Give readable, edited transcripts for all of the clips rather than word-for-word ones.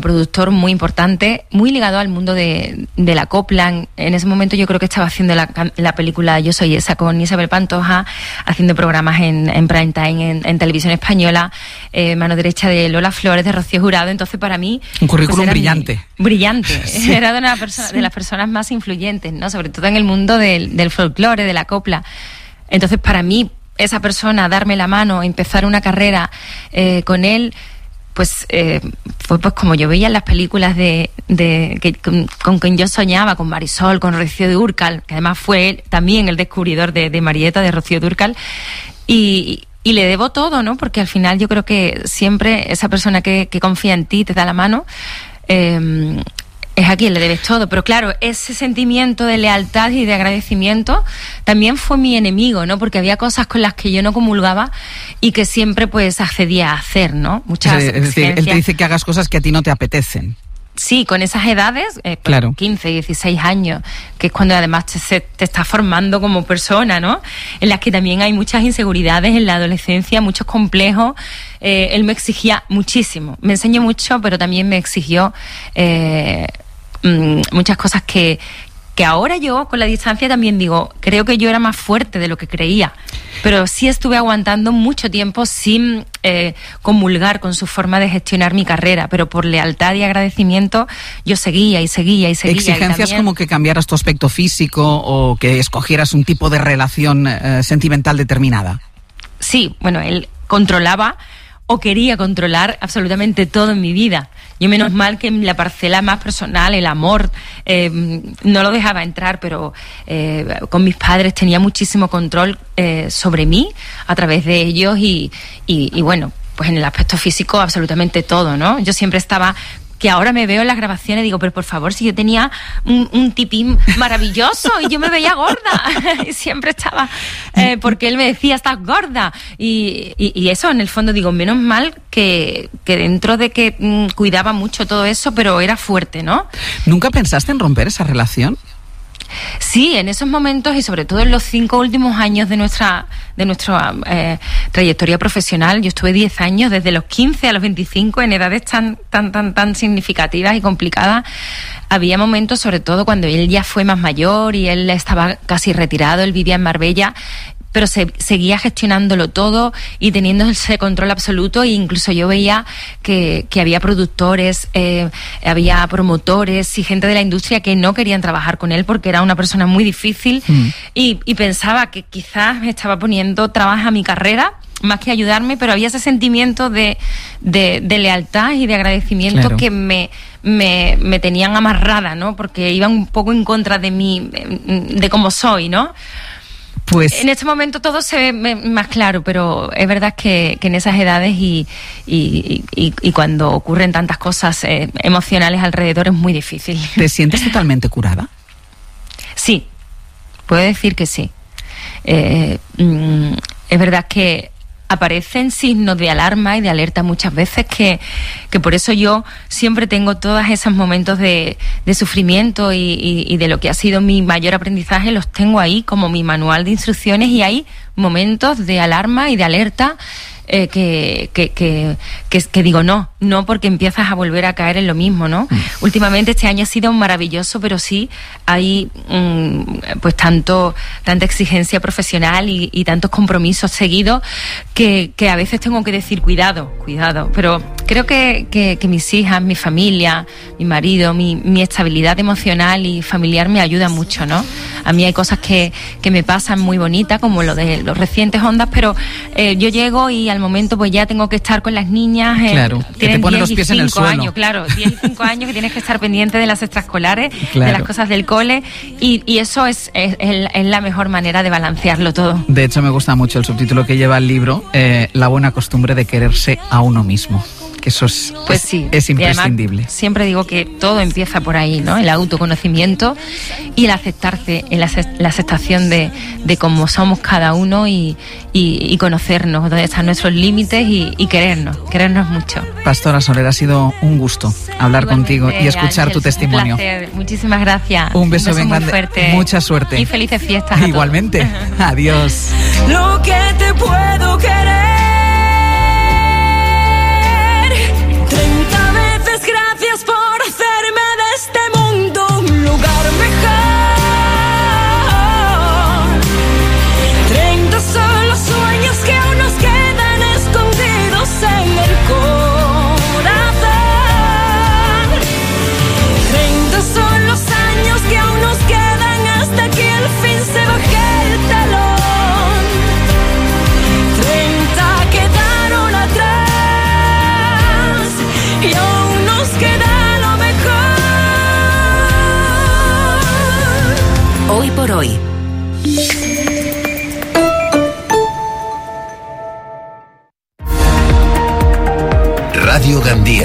productor muy importante, muy ligado al mundo de la copla. En ese momento yo creo que estaba haciendo la película Yo soy esa con Isabel Pantoja, haciendo programas en prime time, en televisión española, mano derecha de Lola Flores, de Rocío Jurado. Entonces para mí... Un currículum brillante. Brillante. Sí. Era de las personas más influyentes, ¿no? Sobre todo en el mundo del folclore, de la copla. Entonces para mí, esa persona, darme la mano, empezar una carrera con él... Pues fue pues como yo veía en las películas con quien yo soñaba, con Marisol, con Rocío Dúrcal, que además fue él también el descubridor de Marieta, de Rocío Dúrcal, y le debo todo, ¿no? Porque al final yo creo que siempre esa persona que confía en ti, te da la mano, es a quien le debes todo. Pero claro, ese sentimiento de lealtad y de agradecimiento también fue mi enemigo, ¿no? Porque había cosas con las que yo no comulgaba y que siempre pues accedía a hacer, ¿no? Muchas es decir, él te dice que hagas cosas que a ti no te apetecen. Sí, con esas edades, claro. 15, 16 años, que es cuando además te estás formando como persona, ¿no? En las que también hay muchas inseguridades en la adolescencia, muchos complejos. Él me exigía muchísimo. Me enseñó mucho, pero también me exigió muchas cosas que ahora yo, con la distancia, también digo, creo que yo era más fuerte de lo que creía. Pero sí estuve aguantando mucho tiempo sin comulgar con su forma de gestionar mi carrera, pero por lealtad y agradecimiento yo seguía y seguía y seguía. ¿Exigencias y también... como que cambiaras tu aspecto físico o que escogieras un tipo de relación sentimental determinada? Sí, bueno, él controlaba o quería controlar absolutamente todo en mi vida. Yo menos mal que en la parcela más personal, el amor, no lo dejaba entrar, pero con mis padres tenía muchísimo control sobre mí a través de ellos y bueno, pues en el aspecto físico absolutamente todo, ¿no? Yo siempre estaba... que ahora me veo en las grabaciones y digo, pero por favor, si yo tenía un tipín maravilloso y yo me veía gorda, y siempre estaba, porque él me decía, estás gorda, y eso en el fondo digo, menos mal que dentro de que cuidaba mucho todo eso, pero era fuerte, ¿no? ¿Nunca pensaste en romper esa relación? Sí, en esos momentos y sobre todo en los 5 últimos años de nuestra trayectoria profesional. Yo estuve 10 años, desde los 15 a los 25, en edades tan significativas y complicadas. Había momentos, sobre todo cuando él ya fue más mayor y él estaba casi retirado, él vivía en Marbella, pero seguía gestionándolo todo y teniendo ese control absoluto, e incluso yo veía que había productores, había promotores y gente de la industria que no querían trabajar con él porque era una persona muy difícil y pensaba que quizás me estaba poniendo trabas a mi carrera más que ayudarme, pero había ese sentimiento de lealtad y de agradecimiento, claro, que me tenían amarrada, ¿no? Porque iban un poco en contra de mí, de cómo soy, ¿no? Pues en este momento todo se ve más claro, pero es verdad que en esas edades y cuando ocurren tantas cosas emocionales alrededor es muy difícil. ¿Te sientes totalmente curada? Sí, puedo decir que sí. Es verdad que aparecen signos de alarma y de alerta muchas veces que por eso yo siempre tengo todos esos momentos de sufrimiento y de lo que ha sido mi mayor aprendizaje, los tengo ahí como mi manual de instrucciones, y hay momentos de alarma y de alerta que digo no, porque empiezas a volver a caer en lo mismo, ¿no? Últimamente este año ha sido maravilloso, pero sí hay pues tanta exigencia profesional y tantos compromisos seguidos que a veces tengo que decir cuidado, pero creo que mis hijas, mi familia, mi marido, mi estabilidad emocional y familiar me ayuda mucho, ¿no? A mí hay cosas que me pasan muy bonitas, como lo de los recientes Ondas, pero yo llego y al momento pues ya tengo que estar con las niñas. Claro, tienen te ponen 10 los pies y 5 en el suelo. Años, claro, 10 y 5 años que tienes que estar pendiente de las extraescolares, claro, de las cosas del cole, y eso es la mejor manera de balancearlo todo. De hecho, me gusta mucho el subtítulo que lleva el libro, La buena costumbre de quererse a uno mismo. Que eso es, pues sí, es imprescindible. Además, siempre digo que todo empieza por ahí, ¿no? El autoconocimiento y el aceptarse, la aceptación de cómo somos cada uno y conocernos, dónde están nuestros límites y querernos mucho. Pastora Soler, ha sido un gusto hablar contigo y escuchar Ángel, tu testimonio. Un placer. Muchísimas gracias. Un beso bien muy grande. Fuerte. Mucha suerte. Y felices fiestas. Igualmente. Adiós. Lo que te puedo querer. 30 veces gracias por hoy. Radio Gandía.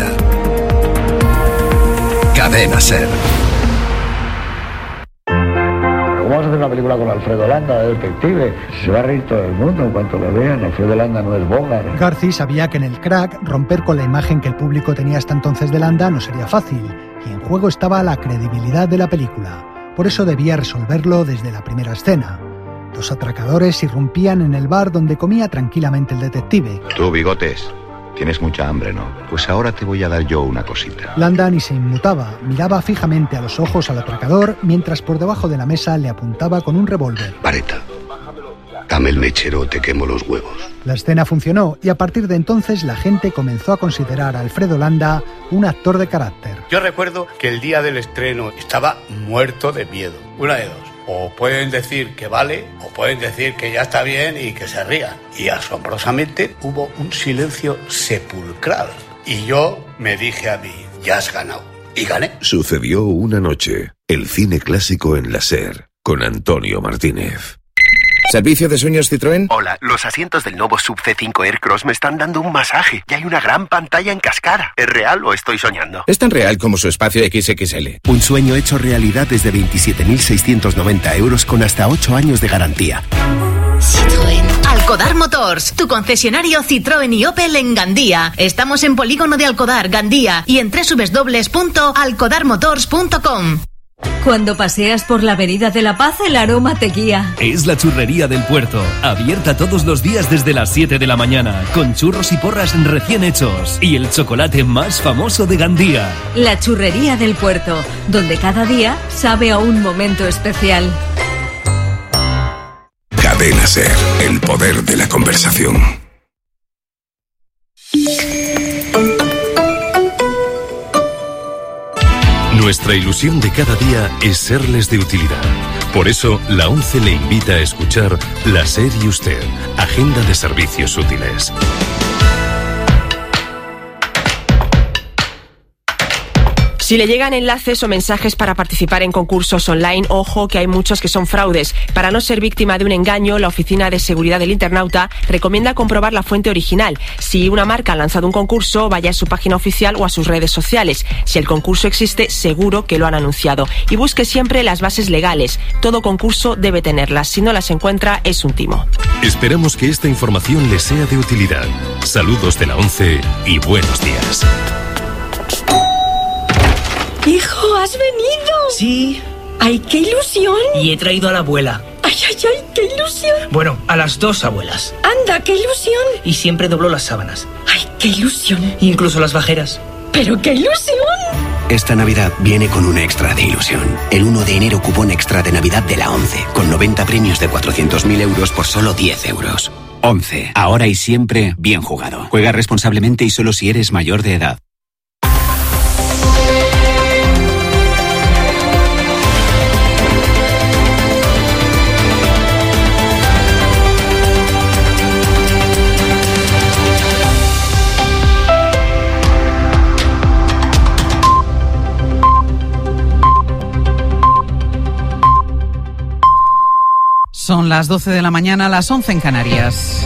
Cadena SER. ¿Cómo vas a hacer una película con Alfredo Landa de detective? Se va a reír todo el mundo en cuanto lo vean. Alfredo Landa no es Bogart. Garci sabía que en el Crack romper con la imagen que el público tenía hasta entonces de Landa no sería fácil, y en juego estaba la credibilidad de la película. Por eso debía resolverlo desde la primera escena. Dos atracadores irrumpían en el bar donde comía tranquilamente el detective. Tú, Bigotes, tienes mucha hambre, ¿no? Pues ahora te voy a dar yo una cosita. Landa ni se inmutaba, miraba fijamente a los ojos al atracador, mientras por debajo de la mesa le apuntaba con un revólver. Vareta, dame el mechero o te quemo los huevos. La escena funcionó y a partir de entonces la gente comenzó a considerar a Alfredo Landa un actor de carácter. Yo recuerdo que el día del estreno estaba muerto de miedo. Una de dos. O pueden decir que vale, o pueden decir que ya está bien y que se rían. Y asombrosamente hubo un silencio sepulcral. Y yo me dije a mí, ya has ganado. Y gané. Sucedió una noche. El cine clásico en la SER. Con Antonio Martínez. ¿Servicio de sueños Citroën? Hola, los asientos del nuevo Sub C5 Aircross me están dando un masaje y hay una gran pantalla en cascada. ¿Es real o estoy soñando? Es tan real como su espacio XXL. Un sueño hecho realidad desde 27.690 euros con hasta 8 años de garantía. Citroën. Alcodar Motors, tu concesionario Citroën y Opel en Gandía. Estamos en Polígono de Alcodar, Gandía, y en www.alcodarmotors.com. Cuando paseas por la Avenida de la Paz, el aroma te guía. Es la Churrería del Puerto, abierta todos los días desde las 7 de la mañana, con churros y porras recién hechos y el chocolate más famoso de Gandía. La Churrería del Puerto, donde cada día sabe a un momento especial. Cadena SER, el poder de la conversación. Nuestra ilusión de cada día es serles de utilidad. Por eso, la ONCE le invita a escuchar La SER y Usted, Agenda de Servicios Útiles. Si le llegan enlaces o mensajes para participar en concursos online, ojo que hay muchos que son fraudes. Para no ser víctima de un engaño, la Oficina de Seguridad del Internauta recomienda comprobar la fuente original. Si una marca ha lanzado un concurso, vaya a su página oficial o a sus redes sociales. Si el concurso existe, seguro que lo han anunciado. Y busque siempre las bases legales. Todo concurso debe tenerlas. Si no las encuentra, es un timo. Esperamos que esta información le sea de utilidad. Saludos de la ONCE y buenos días. Hijo, ¿has venido? Sí. ¡Ay, qué ilusión! Y he traído a la abuela. ¡Ay, ay, ay, qué ilusión! Bueno, a las dos abuelas. ¡Anda, qué ilusión! Y siempre doblo las sábanas. ¡Ay, qué ilusión! Incluso las bajeras. ¡Pero qué ilusión! Esta Navidad viene con un extra de ilusión. El 1 de enero cupón extra de Navidad de la ONCE, con 90 premios de 400.000 euros por solo 10 euros. ONCE, ahora y siempre bien jugado. Juega responsablemente y solo si eres mayor de edad. Son las 12 de la mañana, las 11 en Canarias.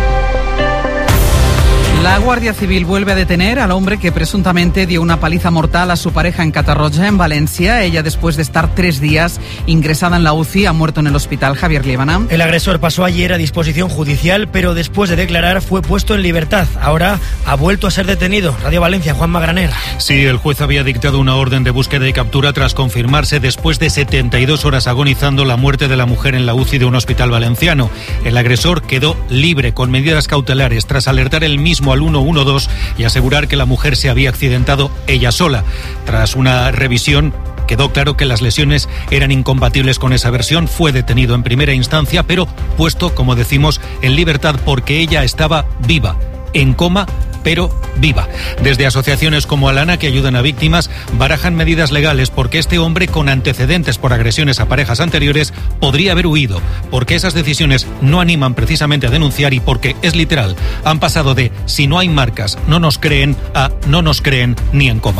La Guardia Civil vuelve a detener al hombre que presuntamente dio una paliza mortal a su pareja en Catarroja, en Valencia. Ella, después de estar 3 días ingresada en la UCI, ha muerto en el hospital. Javier Liébana. El agresor pasó ayer a disposición judicial, pero después de declarar fue puesto en libertad. Ahora ha vuelto a ser detenido. Radio Valencia, Juanma Graner. Sí, el juez había dictado una orden de búsqueda y captura tras confirmarse después de 72 horas agonizando la muerte de la mujer en la UCI de un hospital valenciano. El agresor quedó libre con medidas cautelares tras alertar él mismo al 112 y asegurar que la mujer se había accidentado ella sola. Tras una revisión, quedó claro que las lesiones eran incompatibles con esa versión. Fue detenido en primera instancia, pero puesto, como decimos, en libertad porque ella estaba viva, en coma, pero viva. Desde asociaciones como Alana, que ayudan a víctimas, barajan medidas legales porque este hombre con antecedentes por agresiones a parejas anteriores podría haber huido, porque esas decisiones no animan precisamente a denunciar y porque, es literal, han pasado de si no hay marcas, no nos creen, a no nos creen ni en coma.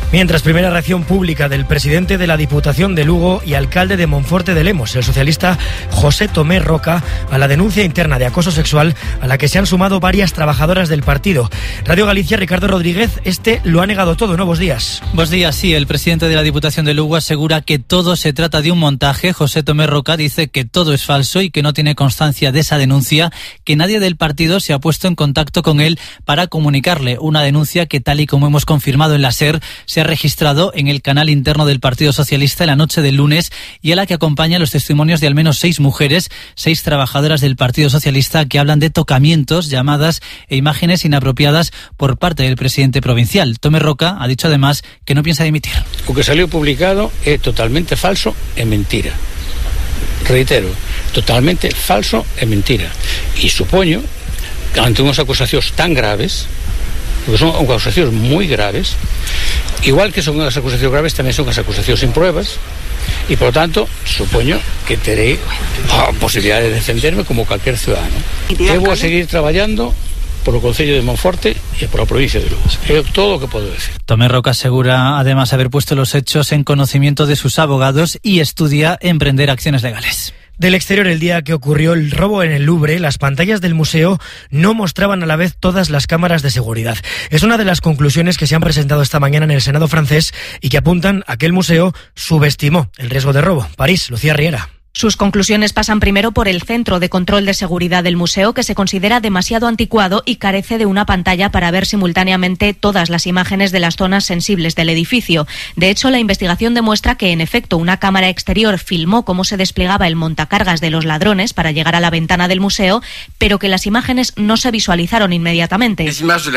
Mientras, primera reacción pública del presidente de la Diputación de Lugo y alcalde de Monforte de Lemos, el socialista José Tomé Roca, a la denuncia interna de acoso sexual a la que se han sumado varias trabajadoras del partido. Radio Galicia, Ricardo Rodríguez, lo ha negado todo. Buenos días. Buenos días, sí. El presidente de la Diputación de Lugo asegura que todo se trata de un montaje. José Tomé Roca dice que todo es falso y que no tiene constancia de esa denuncia, que nadie del partido se ha puesto en contacto con él para comunicarle. Una denuncia que, tal y como hemos confirmado en la SER, se ha registrado en el canal interno del Partido Socialista en la noche del lunes y a la que acompañan los testimonios de al menos 6 mujeres, 6 trabajadoras del Partido Socialista, que hablan de tocamientos, llamadas e imágenes inapropiadas por parte del presidente provincial. Tomé Roca ha dicho además que no piensa dimitir. Lo que salió publicado es totalmente falso e mentira. Reitero, totalmente falso e mentira. Y supoño que ante unas acusacións tan graves, porque son acusacións moi graves, igual que son as acusacións graves, tamén son as acusacións sin pruebas, e, por lo tanto, supoño que terei a posibilidade de defenderme como cualquier ciudadano. Eu vou a seguir traballando por o Concello de Monforte e por a provincia de Lugo. É todo o que podo decir. Tomé Roca asegura además haber puesto los hechos en conocimiento de sus abogados y estudia emprender acciones legales. Del exterior, el día que ocurrió el robo en el Louvre, las pantallas del museo no mostraban a la vez todas las cámaras de seguridad. Es una de las conclusiones que se han presentado esta mañana en el Senado francés y que apuntan a que el museo subestimó el riesgo de robo. París, Lucía Riera. Sus conclusiones pasan primero por el Centro de Control de Seguridad del museo, que se considera demasiado anticuado y carece de una pantalla para ver simultáneamente todas las imágenes de las zonas sensibles del edificio. De hecho, la investigación demuestra que, en efecto, una cámara exterior filmó cómo se desplegaba el montacargas de los ladrones para llegar a la ventana del museo, pero que las imágenes no se visualizaron inmediatamente.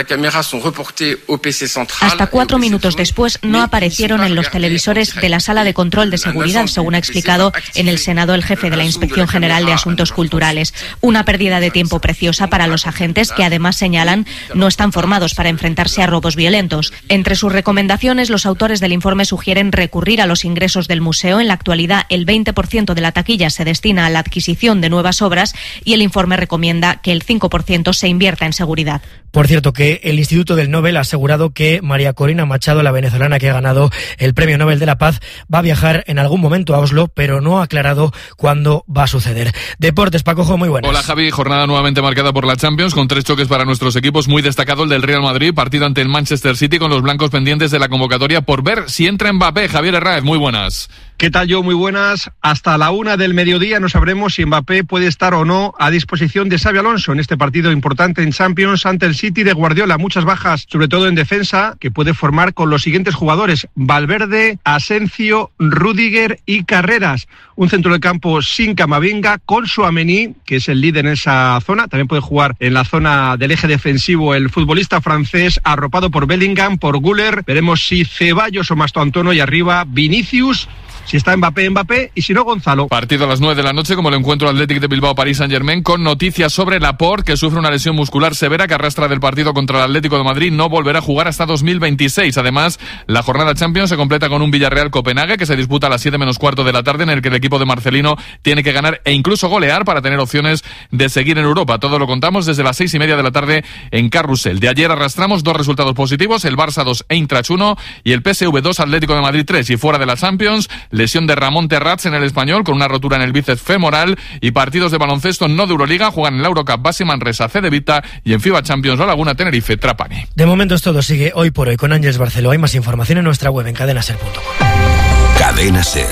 Hasta 4 minutos después no aparecieron en los televisores de la Sala de Control de Seguridad, según ha explicado en el Senado el jefe de la Inspección General de Asuntos Culturales. Una pérdida de tiempo preciosa para los agentes, que además señalan no están formados para enfrentarse a robos violentos. Entre sus recomendaciones, los autores del informe sugieren recurrir a los ingresos del museo. En la actualidad, el 20% de la taquilla se destina a la adquisición de nuevas obras y el informe recomienda que el 5% se invierta en seguridad. Por cierto, que el Instituto del Nobel ha asegurado que María Corina Machado, la venezolana que ha ganado el Premio Nobel de la Paz, va a viajar en algún momento a Oslo, pero no ha aclarado cuándo va a suceder. Deportes, Pacojo, muy buenas. Hola, Javi. Jornada nuevamente marcada por la Champions, con 3 choques para nuestros equipos. Muy destacado el del Real Madrid, partido ante el Manchester City, con los blancos pendientes de la convocatoria por ver si entra Mbappé. Javier Herráez, muy buenas. ¿Qué tal, yo? Muy buenas. Hasta la 1 del mediodía no sabremos si Mbappé puede estar o no a disposición de Xabi Alonso en este partido importante en Champions ante el City de Guardiola. Muchas bajas, sobre todo en defensa, que puede formar con los siguientes jugadores: Valverde, Asensio, Rüdiger y Carreras. Un centro del campo sin Camavinga, con Tchouaméni, que es el líder en esa zona. También puede jugar en la zona del eje defensivo el futbolista francés, arropado por Bellingham, por Güler. Veremos si Ceballos o Mastantuono, y arriba Vinicius. Si está Mbappé, y si no, Gonzalo. Partido a las 9 de la noche, como el encuentro Athletic de Bilbao Paris Saint-Germain, con noticias sobre Laporte, que sufre una lesión muscular severa que arrastra del partido contra el Atlético de Madrid. No volverá a jugar hasta 2026. Además, la jornada Champions se completa con un Villarreal-Copenhague, que se disputa a las 7 menos cuarto de la tarde, en el que el equipo de Marcelino tiene que ganar e incluso golear para tener opciones de seguir en Europa. Todo lo contamos desde las 6:30 de la tarde en Carrusel. De ayer arrastramos 2 resultados positivos: el Barça 2, Eintracht 1 y el PSV 2, Atlético de Madrid 3. Y fuera de la Champions, lesión de Ramón Terrats en el Español, con una rotura en el bíceps femoral. Y partidos de baloncesto no de Euroliga. Juegan en la Eurocup Basi Manresa, Cedevita, y en FIBA Champions La Laguna, Tenerife, Trapani. De momento es todo. Sigue Hoy por Hoy con Ángeles Barceló. Hay más información en nuestra web en cadenaser.com. Cadena Ser.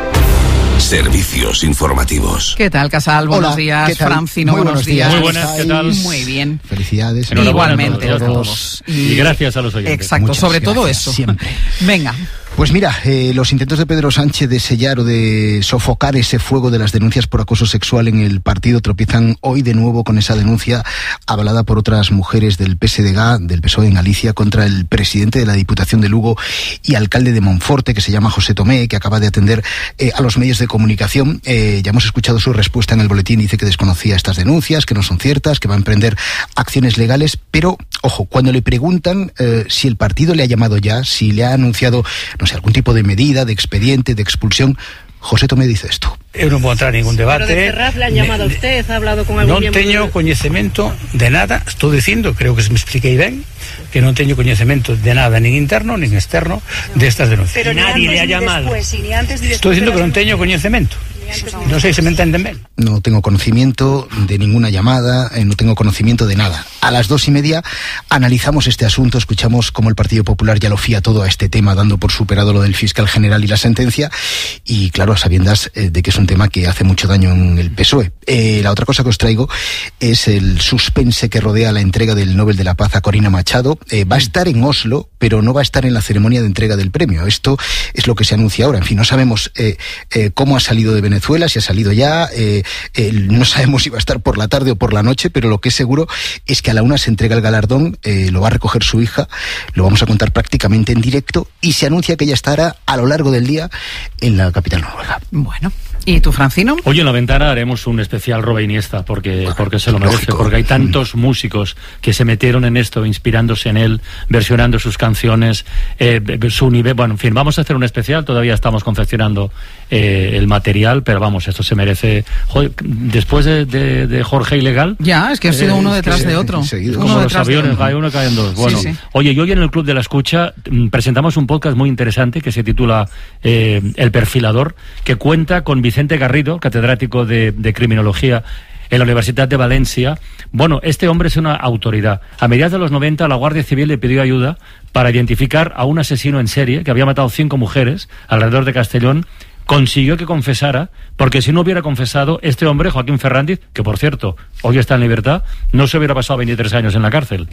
Servicios informativos. ¿Qué tal, Casal? Buenos días. Francino, buenos días. Muy buenas, ¿qué tal? Muy bien. Felicidades. Igualmente a todos. Y gracias a los oyentes. Exacto, Muchas sobre todo gracias, eso. Siempre. Venga. Pues mira, los intentos de Pedro Sánchez de sellar o de sofocar ese fuego de las denuncias por acoso sexual en el partido tropiezan hoy de nuevo con esa denuncia avalada por otras mujeres del PSDG, del PSOE en Galicia, contra el presidente de la Diputación de Lugo y alcalde de Monforte, que se llama José Tomé, que acaba de atender a los medios de comunicación. Ya hemos escuchado su respuesta en el boletín. Dice que desconocía estas denuncias, que no son ciertas, que va a emprender acciones legales. Pero, ojo, cuando le preguntan si el partido le ha llamado ya, si le ha anunciado, no sé, algún tipo de medida, de expediente, de expulsión, José Tomé dice esto. Eu non vou entrar en ningún debate. Pero de Ferraz le han llamado a usted, ha hablado con algún miembro. Non teño coñecemento de nada, estou dicindo, creo que me expliquei ben, que non teño coñecemento de nada, nin interno, nin externo, destas denuncias. Pero nadie le ha llamado. Estou dicindo que non teño coñecemento. No sé si me entienden bien. No tengo conocimiento de ninguna llamada, no tengo conocimiento de nada. A las 2:30 analizamos este asunto, escuchamos cómo el Partido Popular ya lo fía todo a este tema, dando por superado lo del fiscal general y la sentencia, y claro, a sabiendas de que es un tema que hace mucho daño en el PSOE. La otra cosa que os traigo es el suspense que rodea la entrega del Nobel de la Paz a Corina Machado. Va a estar en Oslo, pero no va a estar en la ceremonia de entrega del premio. Esto es lo que se anuncia ahora. En fin, no sabemos cómo ha salido de Venezuela, si ha salido ya, no sabemos si va a estar por la tarde o por la noche, pero lo que es seguro es que a la 1 se entrega el galardón, lo va a recoger su hija, lo vamos a contar prácticamente en directo, y se anuncia que ella estará a lo largo del día en la capital noruega. Bueno, ¿y tú, Francino? Hoy en La Ventana haremos un especial Roba Iniesta, porque se lo merece, porque hay tantos músicos que se metieron en esto, inspirándose en él, versionando sus canciones, su nivel, bueno, en fin, vamos a hacer un especial, todavía estamos confeccionando el material, pero vamos, esto se merece. Joder, después de Jorge Ilegal. Ya, es que ha sido uno detrás de otro. Como los aviones, cae uno, caen dos. Bueno, sí. Oye, y hoy en el Club de la Escucha presentamos un podcast muy interesante que se titula El Perfilador, que cuenta con Vicente Garrido, catedrático de criminología en la Universidad de Valencia. Bueno, este hombre es una autoridad. A mediados de los 90 la Guardia Civil le pidió ayuda para identificar a un asesino en serie que había matado 5 mujeres alrededor de Castellón. Consiguió que confesara, porque si no hubiera confesado, este hombre, Joaquín Ferrandiz, que por cierto, hoy está en libertad, no se hubiera pasado 23 años en la cárcel.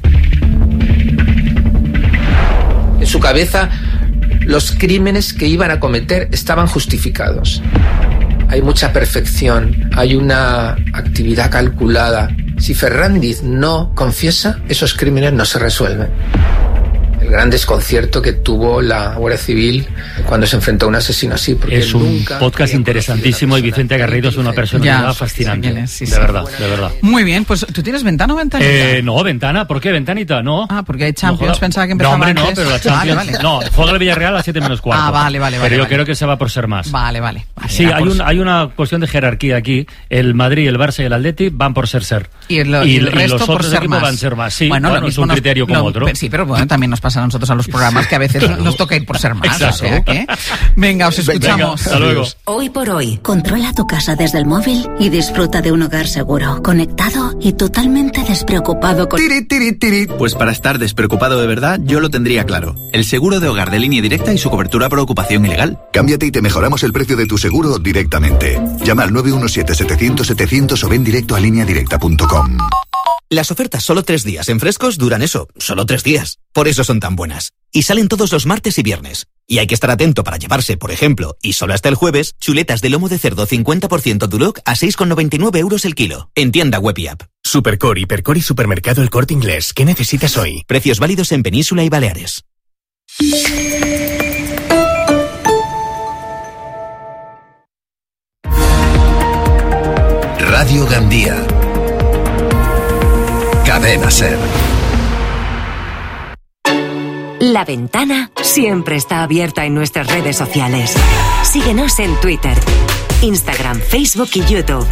En su cabeza, los crímenes que iban a cometer estaban justificados. Hay mucha perfección, hay una actividad calculada. Si Ferrandiz no confiesa, esos crímenes no se resuelven. El gran desconcierto que tuvo la Guardia Civil cuando se enfrentó a un asesino así. Es un podcast interesantísimo y Vicente Garrido es una personalidad fascinante. Sí, de verdad, de verdad. Muy bien, pues ¿tú tienes ventana o ventanita? No, ventana. ¿Por qué ventanita? No. Ah, porque hay Champions, pensaba que empezaba antes. No, antes. Pero la Champions. Vale. No, juega el Villarreal a 7:15. Ah, vale. Pero yo creo que se va por ser más. Vale. Sí, hay una cuestión de jerarquía aquí. El Madrid, el Barça y el Atleti van por ser. Y el resto los por otros ser equipos más. Van a ser más. Sí, bueno, es un criterio como otro. Sí, pero bueno, también nos pasa a nosotros a los programas que a veces nos toca ir por ser más. Exacto. O sea que... Venga, os escuchamos. Venga, hasta luego. Hoy por hoy, controla tu casa desde el móvil y disfruta de un hogar seguro, conectado y totalmente despreocupado con... Pues para estar despreocupado de verdad, yo lo tendría claro. El seguro de hogar de Línea Directa y su cobertura por ocupación ilegal. Cámbiate y te mejoramos el precio de tu seguro directamente. Llama al 917-700-700 o ven directo a lineadirecta.com. Las ofertas solo 3 días en Frescos duran eso, solo 3 días. Por eso son tan buenas. Y salen todos los martes y viernes. Y hay que estar atento para llevarse, por ejemplo, y solo hasta el jueves, chuletas de lomo de cerdo 50% Duroc a 6,99 euros el kilo. En tienda web y app. Supercore, Hipercore y Supermercado El Corte Inglés. ¿Qué necesitas hoy? Precios válidos en Península y Baleares. Radio Gandía. Cadena Ser. La Ventana siempre está abierta en nuestras redes sociales. Síguenos en Twitter, Instagram, Facebook y YouTube.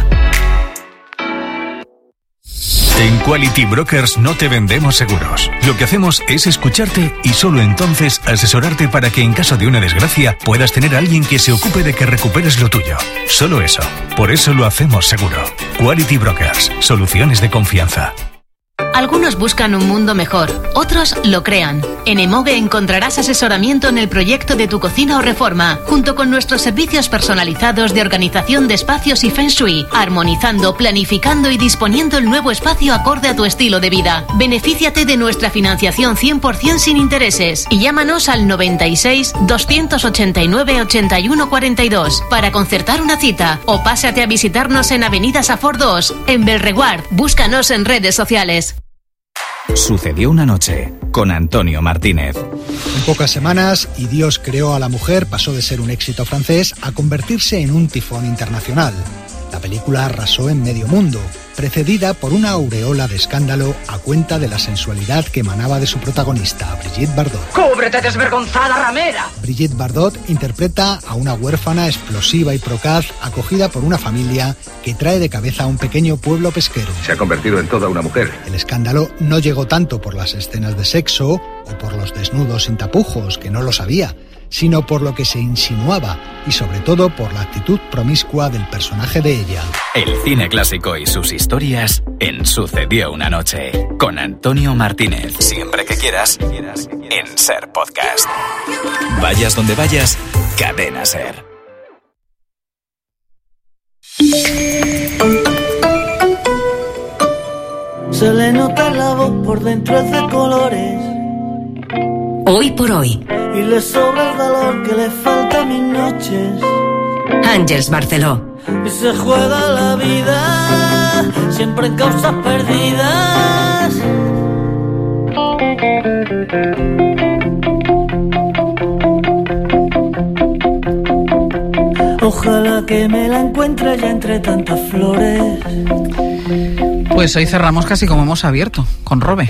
En Quality Brokers no te vendemos seguros. Lo que hacemos es escucharte y solo entonces asesorarte para que en caso de una desgracia puedas tener a alguien que se ocupe de que recuperes lo tuyo. Solo eso. Por eso lo hacemos seguro. Quality Brokers. Soluciones de confianza. Algunos buscan un mundo mejor, otros lo crean. En Emoge encontrarás asesoramiento en el proyecto de tu cocina o reforma, junto con nuestros servicios personalizados de organización de espacios y Feng Shui, armonizando, planificando y disponiendo el nuevo espacio acorde a tu estilo de vida. Benefíciate de nuestra financiación 100% sin intereses y llámanos al 96 289 81 42 para concertar una cita o pásate a visitarnos en Avenida Safor 2, en Belreguard. Búscanos en redes sociales. Sucedió una noche con Antonio Martínez. En pocas semanas, Y Dios creó a la mujer pasó de ser un éxito francés a convertirse en un tifón internacional. La película arrasó en medio mundo precedida por una aureola de escándalo a cuenta de la sensualidad que emanaba de su protagonista, Brigitte Bardot. ¡Cúbrete, desvergonzada ramera! Brigitte Bardot interpreta a una huérfana explosiva y procaz acogida por una familia que trae de cabeza a un pequeño pueblo pesquero. Se ha convertido en toda una mujer. El escándalo no llegó tanto por las escenas de sexo o por los desnudos sin tapujos, que no lo sabía, sino por lo que se insinuaba y sobre todo por la actitud promiscua del personaje de ella. El cine clásico y sus historias en Sucedió una noche, con Antonio Martínez. Siempre que quieras, en SER Podcast. Vayas donde vayas, Cadena SER. Se le nota la voz, por dentro es de colores. Hoy por hoy. Y le sobra el valor que le falta a mis noches. Àngels Barceló. Y se juega la vida, siempre en causas perdidas. Ojalá que me la encuentre ya entre tantas flores. Pues hoy cerramos casi como hemos abierto, con Robe.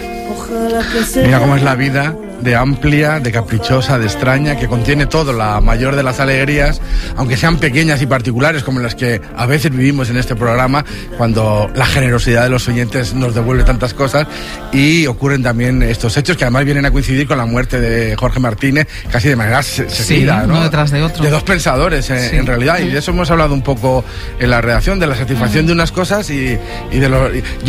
Mira cómo es la vida, de amplia, de caprichosa, de extraña, que contiene todo, la mayor de las alegrías, aunque sean pequeñas y particulares como las que a veces vivimos en este programa, cuando la generosidad de los oyentes nos devuelve tantas cosas, y ocurren también estos hechos que además vienen a coincidir con la muerte de Jorge Martínez, casi de manera seguida, ¿no? Uno detrás de otro. De dos pensadores, en realidad, y de eso hemos hablado un poco en la redacción, de la satisfacción de unas cosas y de los...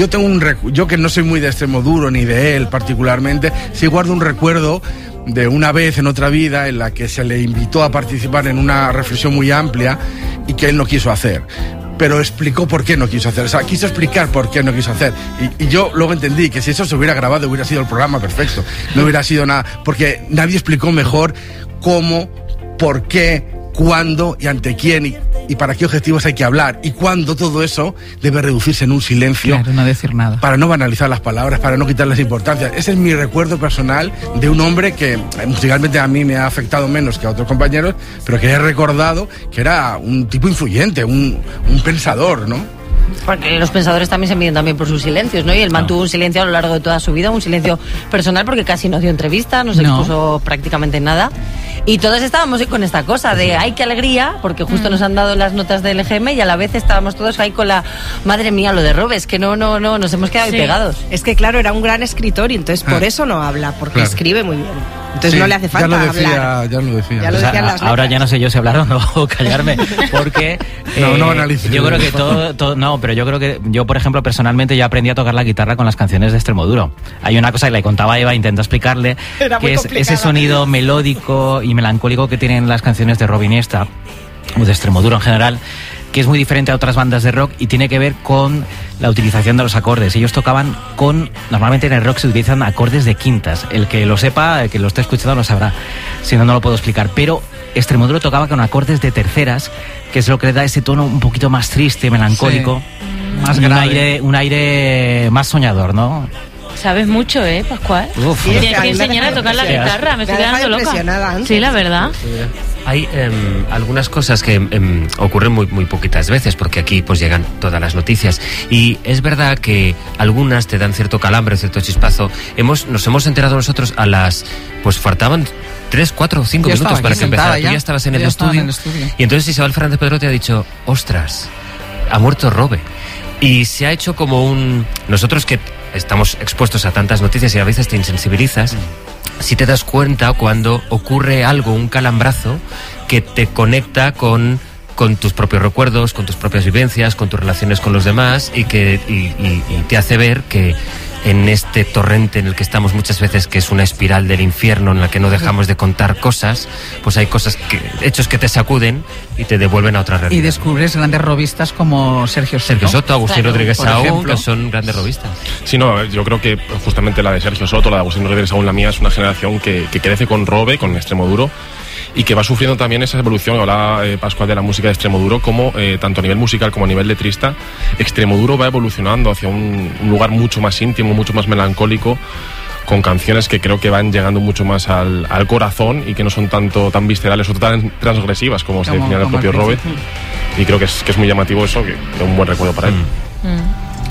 Yo que no soy muy de Extremoduro ni de él particularmente, sí guardo un recuerdo de una vez en otra vida en la que se le invitó a participar en una reflexión muy amplia y que él no quiso hacer. Pero explicó por qué no quiso hacer, o sea, quiso explicar por qué no quiso hacer. Y yo luego entendí que si eso se hubiera grabado hubiera sido el programa perfecto. No hubiera sido nada, porque nadie explicó mejor cómo, por qué, cuándo y ante quién y para qué objetivos hay que hablar y cuándo todo eso debe reducirse en un silencio. Claro, no decir nada. Para no banalizar las palabras, para no quitarles importancia. Ese es mi recuerdo personal de un hombre que musicalmente a mí me ha afectado menos que a otros compañeros, pero que he recordado que era un tipo influyente, un pensador, ¿no? Porque los pensadores también se miden también por sus silencios, ¿no? Y él mantuvo un silencio a lo largo de toda su vida, un silencio personal, porque casi no dio entrevista, no se expuso prácticamente nada. Y todos estábamos con esta cosa de ¡ay, qué alegría! Porque justo nos han dado las notas del EGM y a la vez estábamos todos ahí con la madre mía, lo de Robes, que no, nos hemos quedado ahí pegados. Es que claro, era un gran escritor y entonces por eso no habla, porque escribe muy bien. Entonces no le hace falta hablar. Ya lo decía. O sea, ahora ya no sé yo si hablar o no callarme, porque no analizo. Yo creo que todo no, pero yo creo que yo, por ejemplo, personalmente ya aprendí a tocar la guitarra con las canciones de Extremoduro. Hay una cosa que le contaba a Eva, intento explicarle, que es ese sonido melódico y melancólico que tienen las canciones de Rob Iniesta o de Extremoduro en general, que es muy diferente a otras bandas de rock y tiene que ver con la utilización de los acordes. Ellos tocaban normalmente en el rock se utilizan acordes de quintas. El que lo sepa, el que lo esté escuchando lo sabrá, si no, no lo puedo explicar. Pero Extremoduro tocaba con acordes de terceras, que es lo que le da ese tono un poquito más triste, melancólico, más grave, un aire más soñador, ¿no? Sabes mucho, Pascual? Tienes que enseñar a tocar la guitarra, me estoy quedando loca. Sí, la verdad. Hay algunas cosas que ocurren muy poquitas veces, porque aquí pues llegan todas las noticias, y es verdad que algunas te dan cierto calambre, cierto chispazo. Nos hemos enterado nosotros pues faltaban 3, 4 o 5 minutos para que empezara. Tú ya estabas en el estudio, y entonces Isabel Fernández Pedro te ha dicho, ostras, ha muerto Robe. Y se ha hecho como nosotros que estamos expuestos a tantas noticias y a veces te insensibilizas, si te das cuenta cuando ocurre algo, un calambrazo que te conecta con tus propios recuerdos, con tus propias vivencias, con tus relaciones con los demás, y te hace ver que en este torrente en el que estamos muchas veces, que es una espiral del infierno en la que no dejamos de contar cosas, pues hay hechos que te sacuden y te devuelven a otra realidad. Y descubres grandes robistas como Sergio Soto, Agustín Rodríguez Saúl, que son grandes robistas. Sí, no, yo creo que justamente la de Sergio Soto, la de Agustín Rodríguez Saúl, la mía, es una generación que crece con Robe, con Extremoduro, y que va sufriendo también esa evolución. Hablaba Pascual de la música de Extremoduro, como tanto a nivel musical como a nivel letrista, Extremoduro va evolucionando hacia un lugar mucho más íntimo, mucho más melancólico, con canciones que creo que van llegando mucho más al corazón y que no son tan viscerales o tan transgresivas como se decía en el propio Robert. Y creo que es muy llamativo eso, que es un buen recuerdo para él.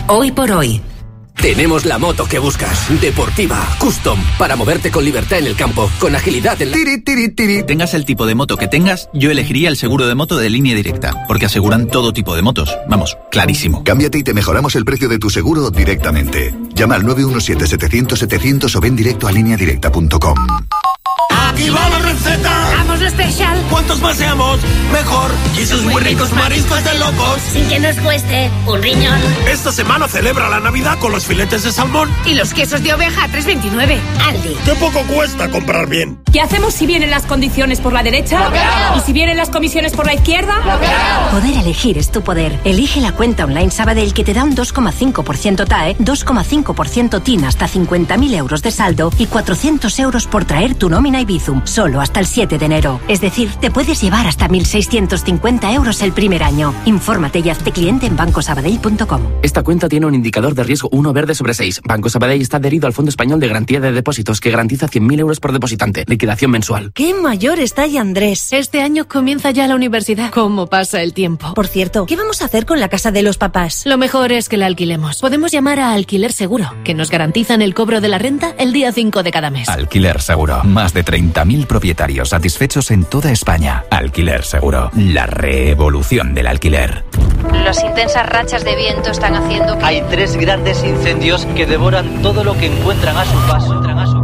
Hoy por hoy. Tenemos la moto que buscas. Deportiva, custom, para moverte con libertad en el campo, con agilidad en la... Tengas el tipo de moto que tengas, yo elegiría el seguro de moto de Línea Directa, porque aseguran todo tipo de motos. Vamos, clarísimo. Cámbiate y te mejoramos el precio de tu seguro directamente. Llama al 917-700-700 o ven directo a lineadirecta.com. ¡Aquí va la receta! ¡Vamos lo especial! ¡Cuantos más seamos, mejor! ¡Y esos muy ricos mariscos de locos! Sin que nos cueste un riñón. Esta semana celebra la Navidad con los filetes de salmón y los quesos de oveja a 3,29. Aldi. ¡Qué poco cuesta comprar bien! ¿Qué hacemos si vienen las condiciones por la derecha? ¡Bloqueado! ¿Y si vienen las comisiones por la izquierda? ¡Bloqueado! Poder elegir es tu poder. Elige la cuenta online Sabadell que te da un 2,5% TAE, 2,5% TIN hasta 50.000 euros de saldo y 400 euros por traer tu nómina y Bizum, solo hasta el 7 de enero. Es decir, te puedes llevar hasta 1.650 euros el primer año. Infórmate y hazte cliente en bancosabadell.com. Esta cuenta tiene un indicador de riesgo 1 verde sobre 6. Banco Sabadell está adherido al Fondo Español de Garantía de Depósitos, que garantiza 100.000 euros por depositante. Liquidación mensual. ¡Qué mayor está ya Andrés! Este año comienza ya la universidad. ¿Cómo pasa el tiempo? Por cierto, ¿qué vamos a hacer con la casa de los papás? Lo mejor es que la alquilemos. Podemos llamar a Alquiler Seguro, que nos garantizan el cobro de la renta el día 5 de cada mes. Alquiler Seguro. Más de 30.000 propietarios satisfechos en toda España. Alquiler Seguro. La revolución del alquiler. Las intensas rachas de viento están haciendo que... Hay 3 grandes incendios que devoran todo lo que encuentran a su paso.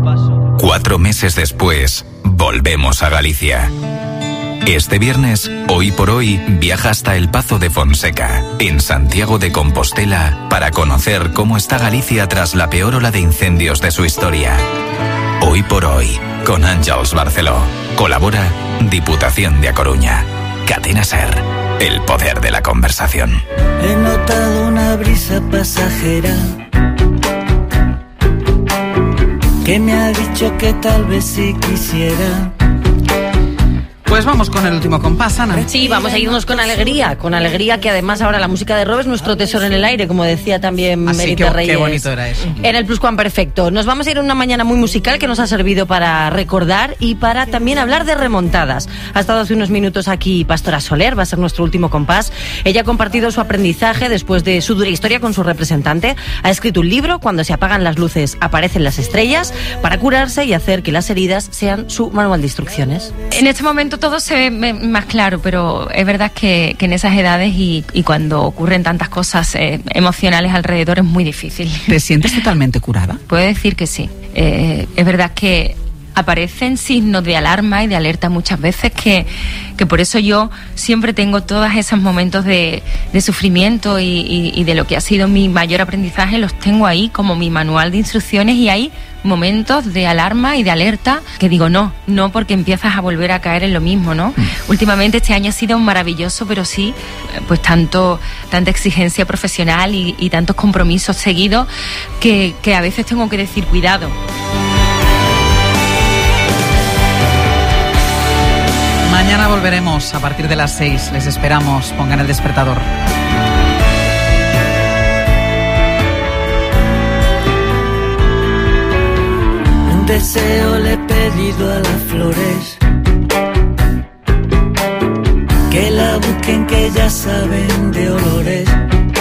4 meses después, volvemos a Galicia. Este viernes, Hoy por Hoy, viaja hasta el Pazo de Fonseca, en Santiago de Compostela, para conocer cómo está Galicia tras la peor ola de incendios de su historia. Hoy por Hoy, con Àngels Barceló. Colabora Diputación de A Coruña. Cadena SER. El poder de la conversación. He notado una brisa pasajera que me ha dicho que tal vez sí quisiera. Pues vamos con el último compás, Ana. Sí, vamos a irnos con alegría, que además ahora la música de Rob es nuestro tesoro en el aire, como decía también Merita Reyes. Qué bonito era eso. En el Pluscuamperfecto. Nos vamos a ir a una mañana muy musical que nos ha servido para recordar y para también hablar de remontadas. Ha estado hace unos minutos aquí Pastora Soler, va a ser nuestro último compás. Ella ha compartido su aprendizaje después de su dura historia con su representante. Ha escrito un libro, Cuando se apagan las luces, aparecen las estrellas, para curarse y hacer que las heridas sean su manual de instrucciones. En este momento todo se ve más claro, pero es verdad que en esas edades y cuando ocurren tantas cosas emocionales alrededor es muy difícil. ¿Te sientes totalmente curada? Puedo decir que sí. Es verdad que aparecen signos de alarma y de alerta muchas veces que por eso yo siempre tengo todos esos momentos de sufrimiento y de lo que ha sido mi mayor aprendizaje, los tengo ahí como mi manual de instrucciones, y hay momentos de alarma y de alerta que digo no, porque empiezas a volver a caer en lo mismo, ¿no? Últimamente este año ha sido maravilloso, pero sí, pues tanta exigencia profesional y tantos compromisos seguidos que a veces tengo que decir cuidado. Mañana volveremos a partir de las 6. Les esperamos. Pongan el despertador. Un deseo le he pedido a las flores, que la busquen, que ya saben de olores,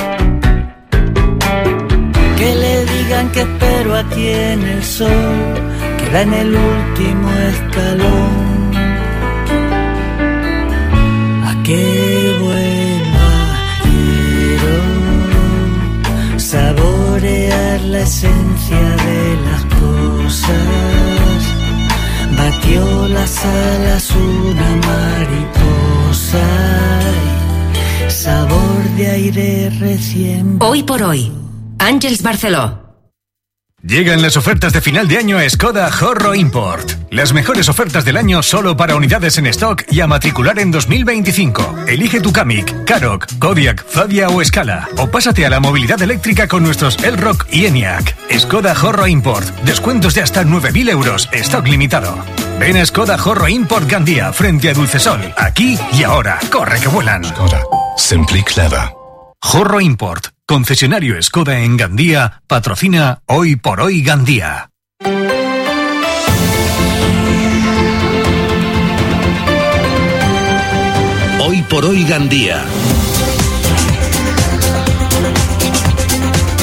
que le digan que espero aquí en el sol, que da en el último escalón. Que vuelva, quiero saborear la esencia de las cosas. Batió las alas una mariposa, sabor de aire recién. Hoy por Hoy, Àngels Barceló. Llegan las ofertas de final de año a Skoda Horro Import. Las mejores ofertas del año solo para unidades en stock y a matricular en 2025. Elige tu Kamiq, Karoq, Kodiaq, Fabia o Scala. O pásate a la movilidad eléctrica con nuestros Elroq y Enyaq. Skoda Horro Import. Descuentos de hasta 9.000 euros. Stock limitado. Ven a Skoda Horro Import Gandía, frente a Dulcesol. Aquí y ahora. Corre que vuelan. Skoda. Simply clever. Horro Import. Concesionario Skoda en Gandía, patrocina Hoy por Hoy Gandía. Hoy por Hoy Gandía.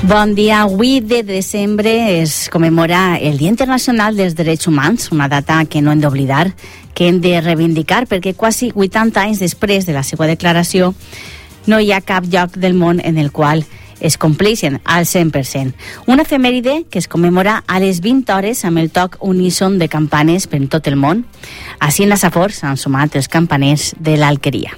Bon dia. Avui de desembre es commemora el Dia Internacional dels Drets Humans, una data que no hem d'oblidar, que hem de reivindicar, perquè quasi 80 anys després de la seva declaració no hi ha cap lloc del món en el qual es compleixen al 100%. Una efemèride que es commemora a les 20 hores amb el toc uníson de campanes per tot el món. Així en la Safor s'han sumat els campaners de l'Alqueria.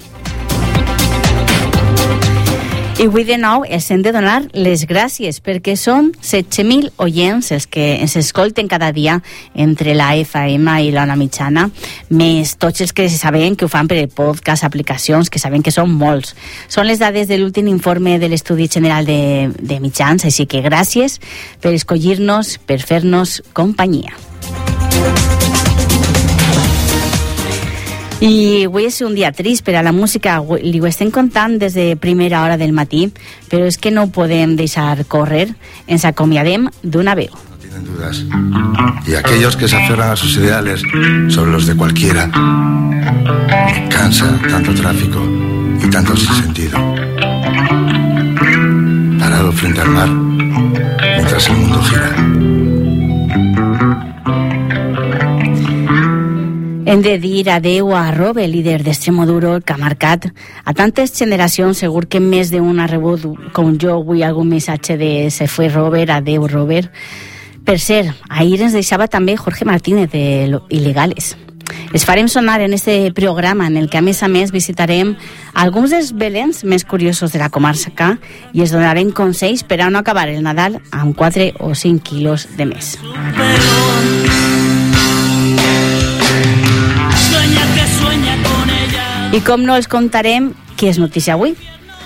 I avui de nou els hem de donar les gràcies perquè són 17.000 oients els que ens escolten cada dia entre la FM i l'Ona Mitjana, més tots els que sabem que ho fan per el podcast, aplicacions, que sabem que són molts. Són les dades de l'últim informe de l'Estudi General de Mitjans, així que gràcies per escollir-nos, per fer-nos companyia. I avui és un dia trist per a la música, li ho estem contant des de primera hora del matí, però és que no podem deixar córrer, ens acomiadem d'una veu. No tienen dudas. Y aquellos que se aferran a sus ideales sobre los de cualquiera. Me cansa tanto tráfico y tanto sinsentido. Parado frente al mar mientras el mundo gira. Hem de dir adeu a Robert, líder d'Extremoduro, que ha marcat a tantes generacions. Segur que més d'un ha rebut, com jo, avui algun missatge de se fue Robert, adeu Robert. Per cert, ahir ens deixava també Jorge Martínez de Il·legales. Es farem sonar en este programa en el que a més visitarem alguns dels belens més curiosos de la comarca i es donarem consells per a no acabar el Nadal amb 4 o 5 quilos de més. I com no els contarem què és notícia avui?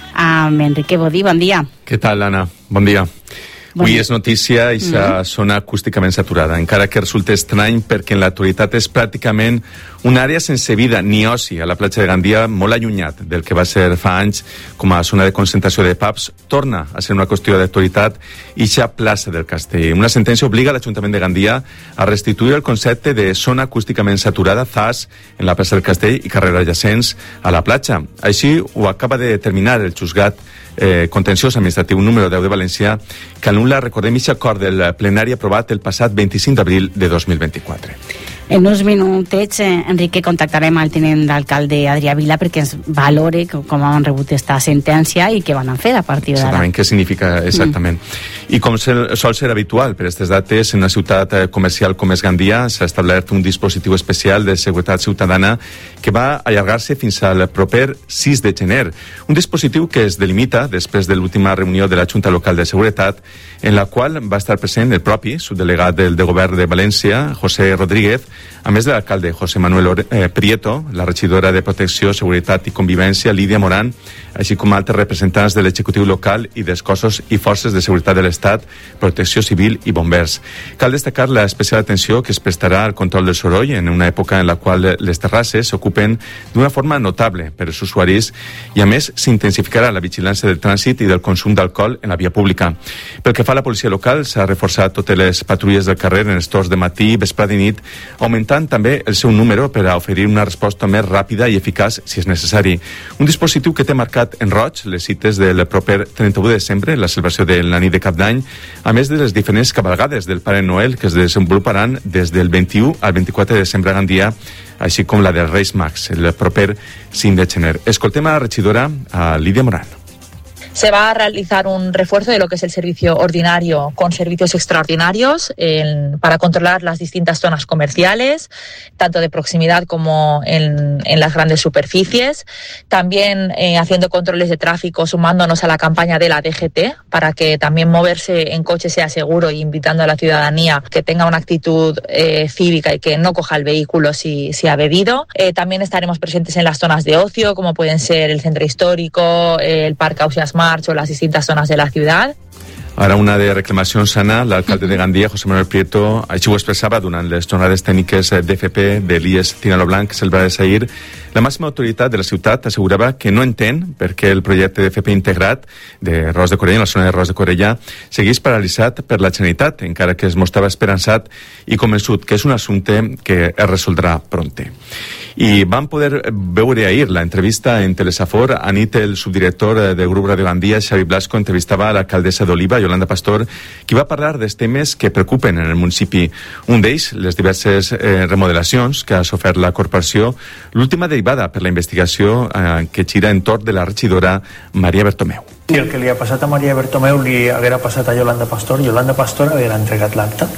Amb Enrique Bodí, bon dia. Què tal, Anna? Bon dia. Avui és notícia i sona acústicament saturada, encara que resulta estrany perquè en l'actualitat és pràcticament una àrea sense vida ni oci a la platja de Gandia, molt allunyat del que va ser fa anys com a zona de concentració de pubs, torna a ser una qüestió d'actualitat i ja plaça del Castell. Una sentència obliga l'Ajuntament de Gandia a restituir el concepte de zona acústicament saturada ZAS en la plaça del Castell i carrera adjacents a la platja. Així ho acaba de determinar el juzgat contenciós administratiu número 10 de València, que anul·la, recordem, aquest acord del plenari aprovat el passat 25 d'abril de 2024. En uns minutets, Enrique, contactarem al tinent d'alcalde Adrià Vila perquè ens valore com han rebut esta sentència i què van a fer a partir d'ara. Exactament, què significa exactament. I com sol ser habitual per aquestes dates, en una ciutat comercial com és Gandia s'ha establert un dispositiu especial de seguretat ciutadana que va allargar-se fins al proper 6 de gener. Un dispositiu que es delimita després de l'última reunió de la Junta Local de Seguretat, en la qual va estar present el propi subdelegat del Govern de València, José Rodríguez, a més de l'alcalde José Manuel Prieto, la regidora de Protecció, Seguretat i Convivència, Lídia Moran, així com altres representants de l'executiu local i dels cossos i forces de seguretat de l'Estat, Protecció Civil i bombers. Cal destacar l'especial atenció que es prestarà al control del soroll en una època en la qual les terrasses s'ocupen d'una forma notable per als usuaris i, a més, s'intensificarà la vigilància del trànsit i del consum d'alcohol en la via pública. Pel que fa a la policia local, s'ha reforçat totes les patrulles del carrer en els torns de matí, vesprada i nit, augmentant també el seu número per a oferir una resposta més ràpida i eficaç si és necessari. Un dispositiu que té marcat en roig les cites del proper 31 de desembre, la celebració de la nit de Cap d'Any, a més de les diferents cabalgades del Pare Noel que es desenvoluparan des del 21 al 24 de desembre a Gandia, així com la dels Reis Mags, el proper 5 de gener. Escoltem a la regidora, a Lídia Moran. Se va a realizar un refuerzo de lo que es el servicio ordinario con servicios extraordinarios para controlar las distintas zonas comerciales, tanto de proximidad como en las grandes superficies. También haciendo controles de tráfico, sumándonos a la campaña de la DGT para que también moverse en coche sea seguro y invitando a la ciudadanía que tenga una actitud cívica y que no coja el vehículo si ha bebido. También estaremos presentes en las zonas de ocio, como pueden ser el centro histórico, el Parc Ausiàs March o las distintas zonas de la ciudad. Ara una de reclamacions sana, l'alcalde de Gandia, José Manuel Prieto, així ho expressava durant les jornades tècniques d'FP de l'IES Tinalo Blanc, que se'l va desair. La màxima autoritat de la ciutat assegurava que no entén per què el projecte d'FP integrat de Ros de Corella, en la zona de Ros de Corella, seguís paralitzat per la Generalitat, encara que es mostrava esperançat i convençut que és un assumpte que es resoldrà prompte. I vam poder veure ahir la entrevista en Telesafor. A nit el subdirector del grup Radio Gandia, Xavi Blasco, entrevistava a l'alcaldessa d'Oliva, Yolanda Pastor, qui va parlar dels temes que preocupen en el municipi. Un d'ells, les diverses remodelacions que ha sofert la corporació, l'última derivada per la investigació que gira entorn de la regidora Maria Bertomeu. Si el que li ha passat a Maria Bertomeu li haguera passat a Yolanda Pastor haguera entregat l'acte?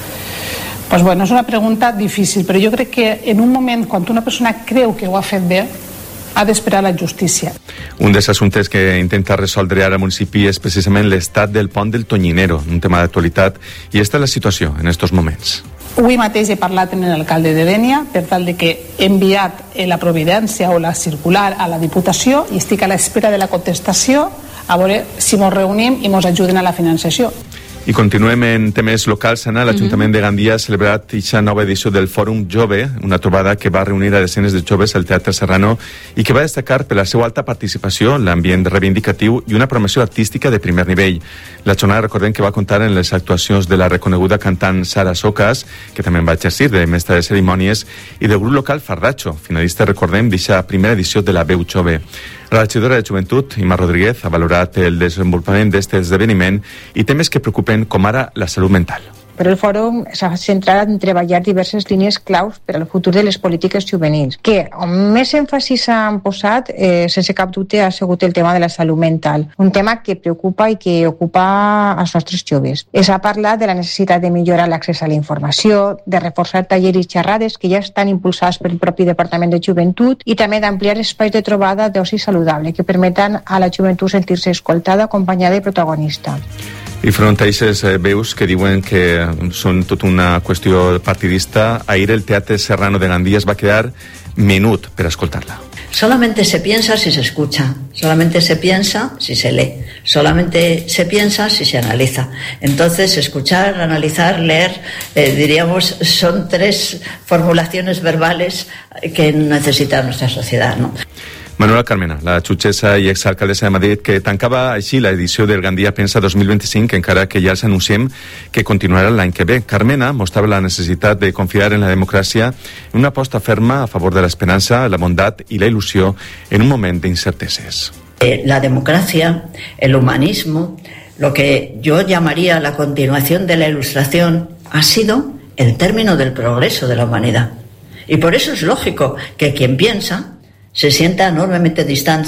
Pues bueno, és una pregunta difícil, però jo crec que en un moment, quan una persona creu que ho ha fet bé, ha d'esperar la justícia. Un dels assumptes que intenta resoldre ara el municipi és precisament l'estat del pont del Tonyinero, un tema d'actualitat, i esta és la situació en estos moments. Avui mateix he parlat amb l'alcalde de Dénia per tal de que he enviat la providència o la circular a la Diputació i estic a l'espera de la contestació a veure si ens reunim i ens ajuden a la financiació. I continuem en temes locals. Anna, l'Ajuntament de Gandia ha celebrat aquesta nova edició del Fòrum Jove, una trobada que va reunir a desenes de joves al Teatre Serrano i que va destacar per la seva alta participació, l'ambient reivindicatiu i una promoció artística de primer nivell. La jornada, recordem que va comptar en les actuacions de la reconeguda cantant Sara Socas, que també va exercir de mestra de cerimònies, i del grup local Fardacho, finalista, recordem, d'aquesta primera edició de la Veu Jove. La regidora de Joventut, Imma Rodríguez, ha valorat el desenvolupament d'aquest esdeveniment i temes que preocupen com ara la salut mental. Però el fòrum s'ha centrat en treballar diverses línies claus per al futur de les polítiques juvenils, que on més èmfasis s'han posat, sense cap dubte, ha sigut el tema de la salut mental, un tema que preocupa i que ocupa els nostres joves. S'ha parlat de la necessitat de millorar l'accés a la informació, de reforçar tallers i xerrades que ja estan impulsats pel propi Departament de Joventut i també d'ampliar espais de trobada d'oci saludable que permeten a la joventut sentir-se escoltada, acompanyada i protagonista. I front a aquestes veus que diuen que són tota una qüestió partidista, ahir el Teatre Serrano de Gandia es va quedar menut per escoltar-la. Solamente se piensa si se escucha, solamente se piensa si se lee, solamente se piensa si se analiza. Entonces, escuchar, analizar, leer, diríamos, son tres formulaciones verbales que necesita nuestra sociedad, ¿no? Manuela Carmena, la jutgessa i exalcaldessa de Madrid, que tancava així l'edició del Gandia Pensa 2025, encara que ja els anunciem que continuarà l'any que ve. Carmena mostrava la necessitat de confiar en la democràcia, en una aposta ferma a favor de l'esperança, la bondat i la il·lusió en un moment d'incerteses. La democracia, el humanismo, lo que yo llamaría la continuación de la Ilustración, ha sido el término del progreso de la humanidad. Y por eso es lógico que quien piensa se sienta enormemente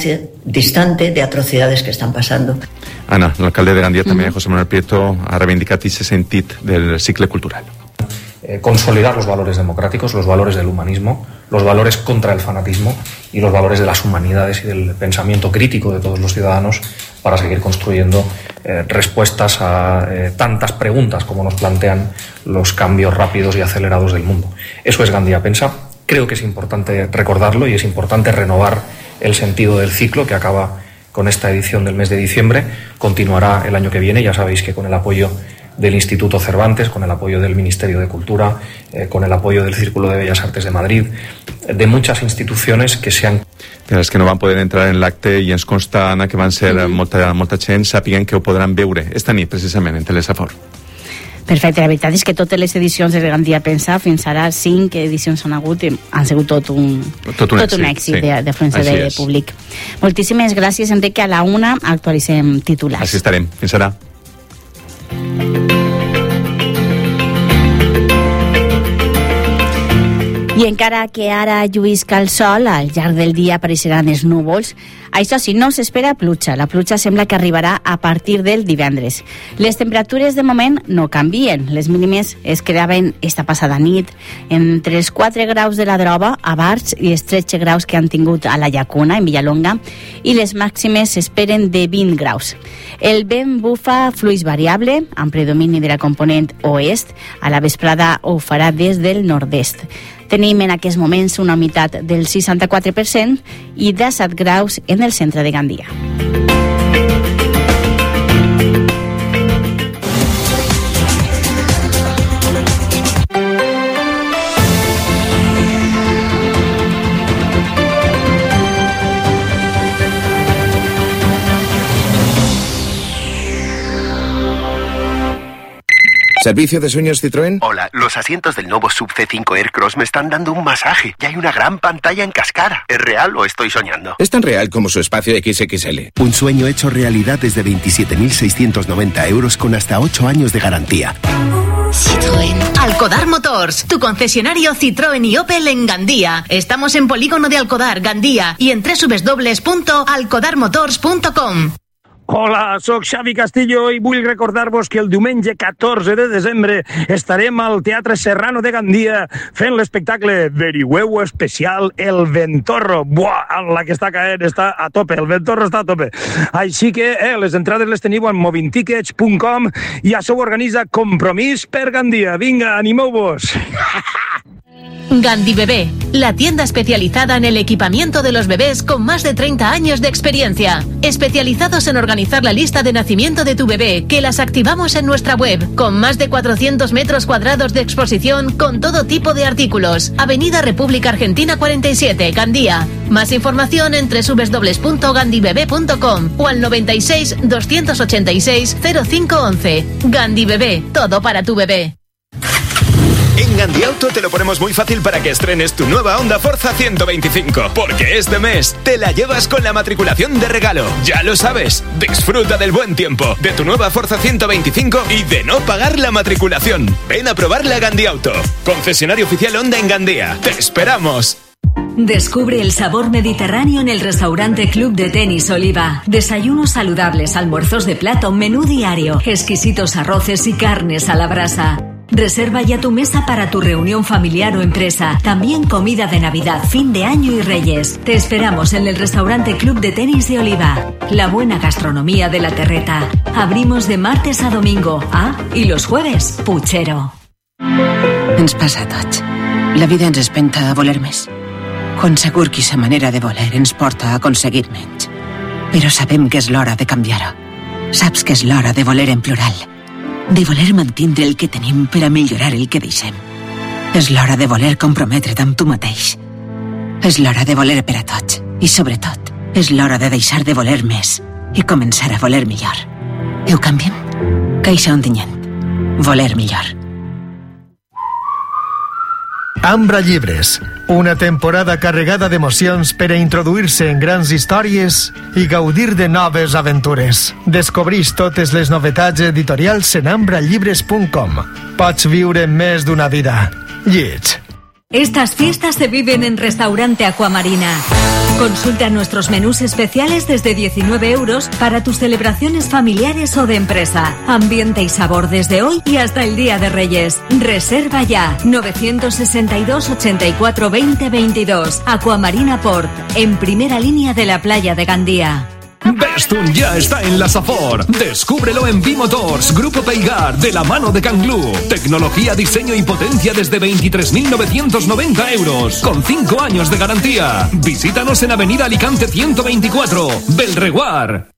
distante de atrocidades que están pasando. Ana, l'alcalde de Gandia també, José Manuel Prieto, ha reivindicat aquest sentit del cicle cultural. Consolidar los valores democráticos, los valores del humanismo, los valores contra el fanatismo y los valores de las humanidades y del pensamiento crítico de todos los ciudadanos para seguir construyendo respuestas a tantas preguntas como nos plantean los cambios rápidos y acelerados del mundo. Eso es Gandia Pensa. Creo que es importante recordarlo y es importante renovar el sentido del ciclo que acaba con esta edición del mes de diciembre. Continuará el año que viene, ya sabéis que con el apoyo del Instituto Cervantes, con el apoyo del Ministerio de Cultura, con el apoyo del Círculo de Bellas Artes de Madrid, de muchas instituciones que se han... De les que no van poder entrar en l'acte i ens consta, Anna, que van ser molta gent, sàpiguen que ho podran veure esta nit, precisament, en Telesafor. Perfecte, la veritat és que totes les edicions de Gandia Pensa, fins ara 5 edicions han hagut, han sigut tot un èxit d'afluència de públic. Moltíssimes gràcies, Enric, a la 1 actualitzem titulars. Així estarem, fins ara. I encara que ara lluïsca el sol, al llarg del dia apareixeran els núvols. Això sí, no s'espera pluja. La pluja sembla que arribarà a partir del divendres. Les temperatures de moment no canvien. Les mínimes es quedaven esta passada nit entre els 4 graus de la Droba a Barx i els 13 graus que han tingut a la Llacuna, en Villalonga, i les màximes s'esperen de 20 graus. El vent bufa fluix variable, amb predomini de la component oest. A la vesprada ho farà des del nord-est. Tenim en aquests moments una humitat del 64% i 17 graus en el centre de Gandia. ¿Servicio de sueños Citroën? Hola, los asientos del nuevo Sub C5 Aircross me están dando un masaje y hay una gran pantalla en cascada. ¿Es real o estoy soñando? Es tan real como su espacio XXL. Un sueño hecho realidad desde 27.690 euros con hasta 8 años de garantía. Citroën. Alcodar Motors, tu concesionario Citroën y Opel en Gandía. Estamos en Polígono de Alcodar, Gandía, y en www.alcodarmotors.com. Hola, sóc Xavi Castillo i vull recordar-vos que el diumenge 14 de desembre estarem al Teatre Serrano de Gandia fent l'espectacle Verihueu especial El Ventorro. Buah, la que està caent està a tope, el Ventorro està a tope. Així que les entrades les teniu en movintickets.com i això ho organitza Compromís per Gandia. Vinga, animeu-vos! Gandhi Bebé, la tienda especializada en el equipamiento de los bebés con más de 30 años de experiencia. Especializados en organizar la lista de nacimiento de tu bebé, que las activamos en nuestra web, con más de 400 metros cuadrados de exposición con todo tipo de artículos. Avenida República Argentina 47, Gandía. Más información en www.gandibebé.com o al 96 286 0511. Gandhi Bebé, todo para tu bebé. En Gandiauto te lo ponemos muy fácil para que estrenes tu nueva Honda Forza 125, porque este mes te la llevas con la matriculación de regalo. Ya lo sabes, disfruta del buen tiempo, de tu nueva Forza 125 y de no pagar la matriculación. Ven a probarla a Gandiauto, concesionario oficial Honda en Gandía. ¡Te esperamos! Descubre el sabor mediterráneo en el restaurante Club de Tenis Oliva. Desayunos saludables, almuerzos de plato, menú diario, exquisitos arroces y carnes a la brasa. Reserva ya tu mesa para tu reunión familiar o empresa. También comida de Navidad, fin de año y Reyes. Te esperamos en el restaurante Club de Tenis de Oliva. La buena gastronomía de la Terreta. Abrimos de martes a domingo. Y los jueves, Puchero. Ens passa a tots. La vida ens espenta a voler més. Quan segur que sa manera de voler ens porta a aconseguir menys. Però sabem que és l'hora de canviar-ho. Saps que és l'hora de voler en plural. De voler mantindre el que tenim per a millorar el que deixem. És l'hora de voler comprometre't amb tu mateix. És l'hora de voler per a tots. I sobretot, és l'hora de deixar de voler més i començar a voler millor. Ho canviem? Caixa Ontinyent. Voler millor. Ambra Llibres, una temporada carregada d'emocions per a introduir-se en grans històries i gaudir de noves aventures. Descobreix totes les novetats editorials en ambrallibres.com. Pots viure més d'una vida. Lleig. Estas fiestas se viven en Restaurante Aquamarina. Consulta nuestros menús especiales desde 19 euros para tus celebraciones familiares o de empresa. Ambiente y sabor desde hoy y hasta el Día de Reyes. Reserva ya. 962 84 20 22. Aquamarina Port, en primera línea de la playa de Gandía. Bestun ya está en la Safor. Descúbrelo en Bimotors, Grupo Peigar, de la mano de Canglú. Tecnología, diseño y potencia desde 23.990 euros, con 5 años de garantía. Visítanos en Avenida Alicante 124, Belreguard.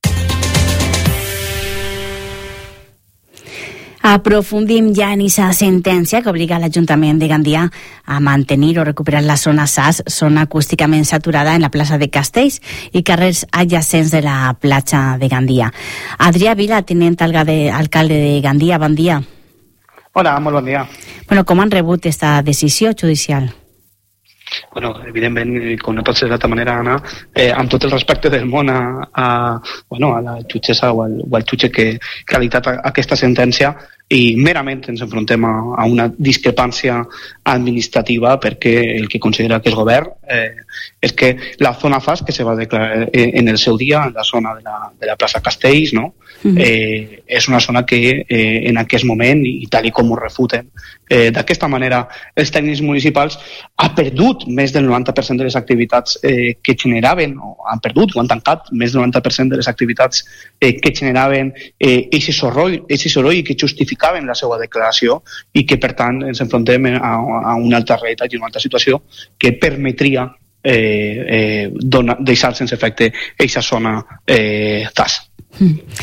Aprofundim ja en aquesta sentència que obliga l'Ajuntament de Gandia a mantenir o recuperar la zona SAS, zona acústicament saturada en la plaça de Castells i carrers adjacents de la platja de Gandia. Adrià Vila, tinent alcalde de Gandia, bon dia. Hola, molt bon dia. Bueno, com han rebut aquesta decisió judicial? Bueno, evidentment, com no pot ser d'altra manera, Anna, amb tot el respecte del món a la jutgessa o al jutge que ha dictat aquesta sentència, i merament ens enfrontem a una discrepància administrativa perquè el que considera que és govern és que la zona FAS que se va declarar en el seu dia, en la zona de la plaça Castells, no? És una zona que en aquest moment, i tal com ho refuten d'aquesta manera els tècnics municipals, ha perdut més del 90% de les activitats que generaven, o han perdut o han tancat més del 90% de les activitats que generaven aquest soroll que justificaven la seva declaració, i que per tant ens enfrontem a una altra realitat i una altra situació que permetria deixar sense efecte aquesta zona TAS.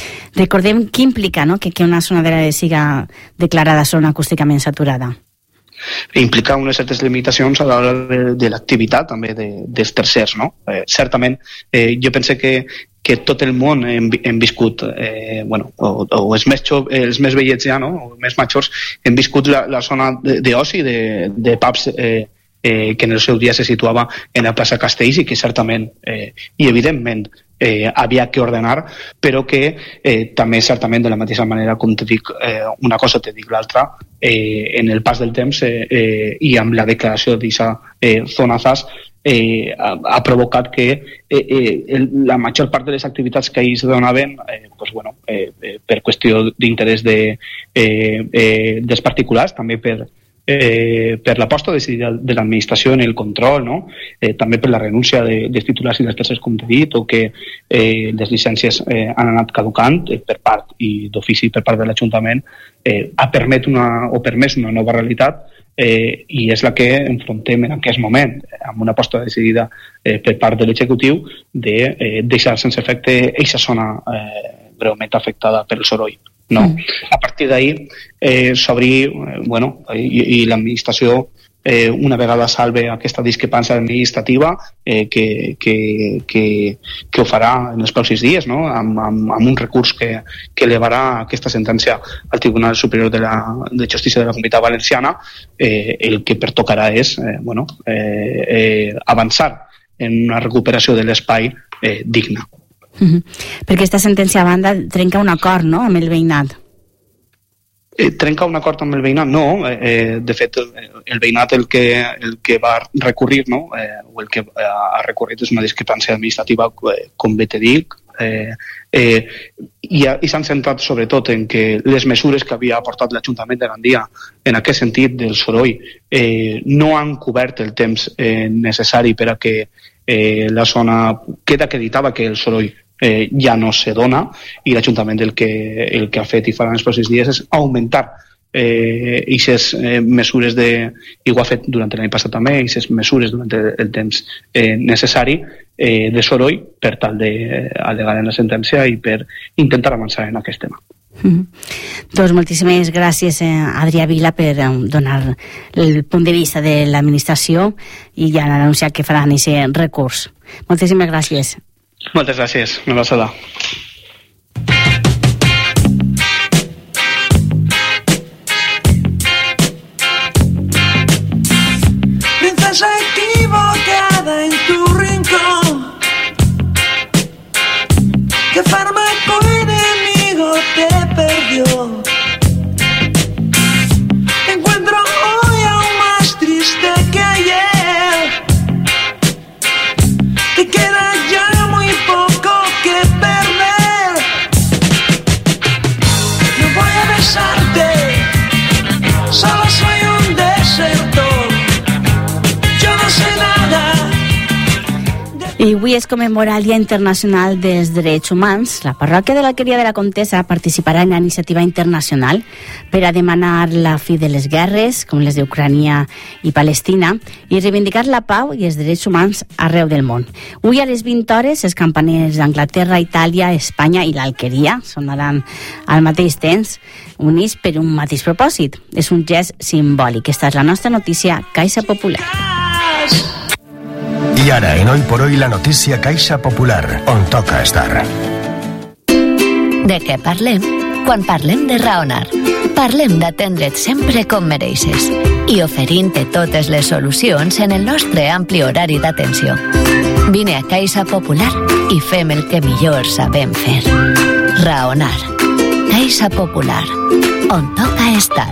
Recordem què implica, no?, que una zona de la siga declarada zona acústicament saturada. implica unes certes limitacions a l'hora de l'activitat també dels tercers, no? Certament, jo penso que tot el món hem viscut, o els més vellets ja, no? O més majors, hem viscut la zona d'oci, de pubs que en el seu dia se situava en la plaça Castells i que certament i evidentment havia que ordenar, però que també certament de la mateixa manera com te dic una cosa te dic l'altra, en el pas del temps i amb la declaració d'aquesta zona ZAS ha provocat que la major part de les activitats que ahir se donaven per qüestió d'interès dels particulars, també per l'aposta decidida de l'administració en el control, no? També per la renúncia dels titulars i dels tercers, com t'he dit, o que les llicències han anat caducant per part i d'ofici per part de l'Ajuntament, ha permès una nova realitat i és la que enfrontem en aquest moment, amb una aposta decidida per part de l'executiu de deixar sense efecte aquesta zona greument afectada per el soroll. No. A partir d'ahí s'obri i l'administració una vegada salve aquesta discrepància administrativa que ho farà en els pròxims dies, no? amb un recurs que elevarà aquesta sentència al Tribunal Superior de Justícia de la Comunitat Valenciana, el que pertocarà és avançar en una recuperació de l'espai digna. Perquè aquesta sentència a banda trenca un acord, no?, amb el veïnat. Trenca un acord amb el veïnat? No, de fet el veïnat el que va recurrir, no? O el que ha recorrit és una discrepància administrativa, com bé te dic, i s'han centrat sobretot en que les mesures que havia aportat l'Ajuntament de Gandia en aquest sentit del soroll no han cobert el temps necessari per a que la zona queda acreditada que el soroll ja no se dona, i l'Ajuntament el que ha fet i farà en els pròxims dies és augmentar aquestes mesures i ho ha fet durant l'any passat també, aquestes mesures durant el temps necessari de soroll per tal d'al·legar en la sentència i per intentar avançar en aquest tema. Doncs moltíssimes gràcies, Adrià Vila, per donar el punt de vista de l'administració i ja han anunciat que faran aquest recurs. Moltíssimes gràcies. Moltes gràcies, una abraçada. Princesa equivocada en tu rincón, ¿qué fármaco enemigo te perdió? Te encuentro hoy aún más triste que ayer, te queda ya muy poco que perder. No voy a besarte, solo soy un desertor, yo no sé nada. I avui es commemora el Dia Internacional dels Drets Humans. La parròquia de l'Alqueria de la Comtessa participarà en la iniciativa internacional per a demanar la fi de les guerres, com les d'Ucrània i Palestina, i reivindicar la pau i els drets humans arreu del món. Avui a les 20 hores els campaners d'Anglaterra, Itàlia, Espanya i l'Alqueria sonaran al mateix temps, units per un mateix propòsit. És un gest simbòlic. Esta és la nostra notícia Caixa Popular. Y ahora, en Hoy por Hoy, la noticia Caixa Popular, on toca estar. De què parlem? Quan parlem de raonar. Parlem d'atendre't sempre com mereixes i oferint-te totes les solucions en el nostre ampli horari d'atenció. Vine a Caixa Popular i fem el que millor sabem fer. Raonar. Caixa Popular, on toca estar.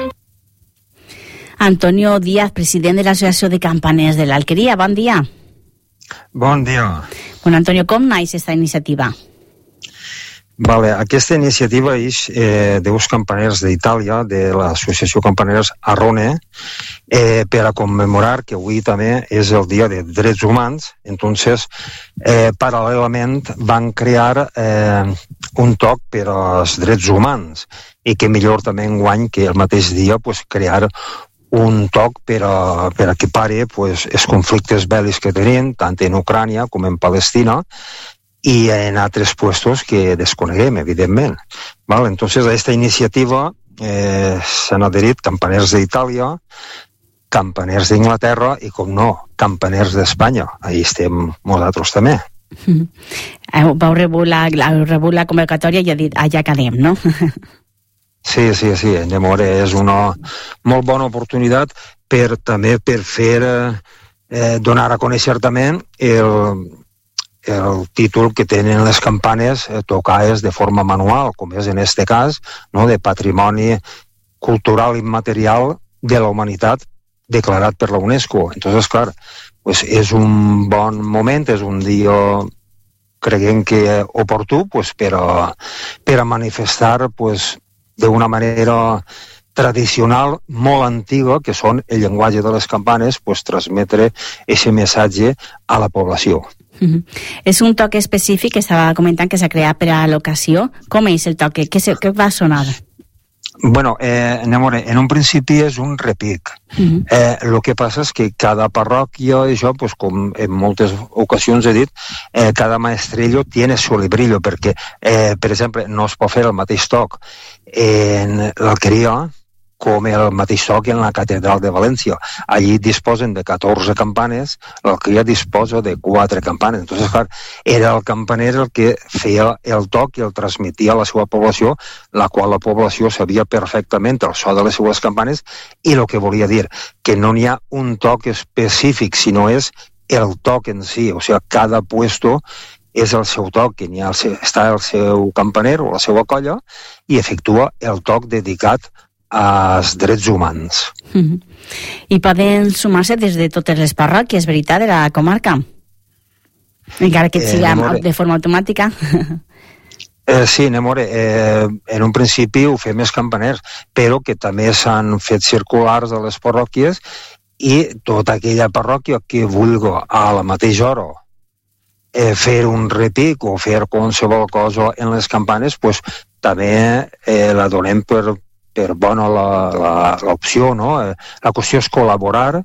Antonio Díaz, president de l'Associació de Campaners de l'Alqueria. Bon dia. Bon dia. Bueno, Antonio, com naix aquesta iniciativa? Vale, aquesta iniciativa és dos campaners d'Itàlia, de l'Associació Campaners Arrone, per a commemorar que avui també és el Dia de Drets Humans. Entonces, paral·lelament van crear un toc per als drets humans i que millor també enguany que el mateix dia crear un toc per a que pare els conflictes bèl·lics que tenien, tant en Ucrània com en Palestina, i en altres puestos que desconeguem, evidentment. Entonces, aquesta iniciativa s'han adherit campaners d'Itàlia, campaners d'Inglaterra i, com no, campaners d'Espanya. Ahí estem nosaltres també. Vau rebut la convocatòria i ha dit, allà quedem, no? Sí, anem a veure, és una molt bona oportunitat també per fer, donar a conèixer també el títol que tenen les campanes tocades de forma manual, com és en este cas, no, de patrimoni cultural immaterial de la humanitat declarat per la UNESCO. Entonces, clar, pues és un bon moment, és un dia, creiem que oportú, pues, per a manifestar pues, d'una manera tradicional, molt antiga, que són el llenguatge de les campanes, pues, transmetre aquest missatge a la població. És un toc específic que estava comentant que s'ha creat per a l'ocasió. Com és el toc? Què va sonar? Bueno, anem a veure, en un principi és un repic. El que passa és que cada parròquia, això, pues, com en moltes ocasions he dit, cada maestrello tiene su librillo, perquè, per exemple, no es pot fer el mateix toc en l'Alqueria com el mateix toc en la Catedral de València. Allí disposen de 14 campanes, l'Alqueria disposa de 4 campanes. Entonces, clar, era el campaner el que feia el toc i el transmetia a la seva població, la qual la població sabia perfectament el so de les seues campanes, i el que volia dir que no n'hi ha un toc específic, sinó és el toc en si. O sigui, cada puesto és el seu toc, que està el seu campaner o la seva colla i efectua el toc dedicat als drets humans. I poden sumar-se des de totes les parròquies, veritat, de la comarca? Encara que sigui de forma automàtica? Sí, anem a veure, en un principi ho fem els campaners, però que també s'han fet circulars a les parròquies i tota aquella parròquia que vulgui a la mateixa hora fer un repic o fer qualsevol cosa en les campanes, pues, també la donem per bona l'opció, no? La qüestió és col·laborar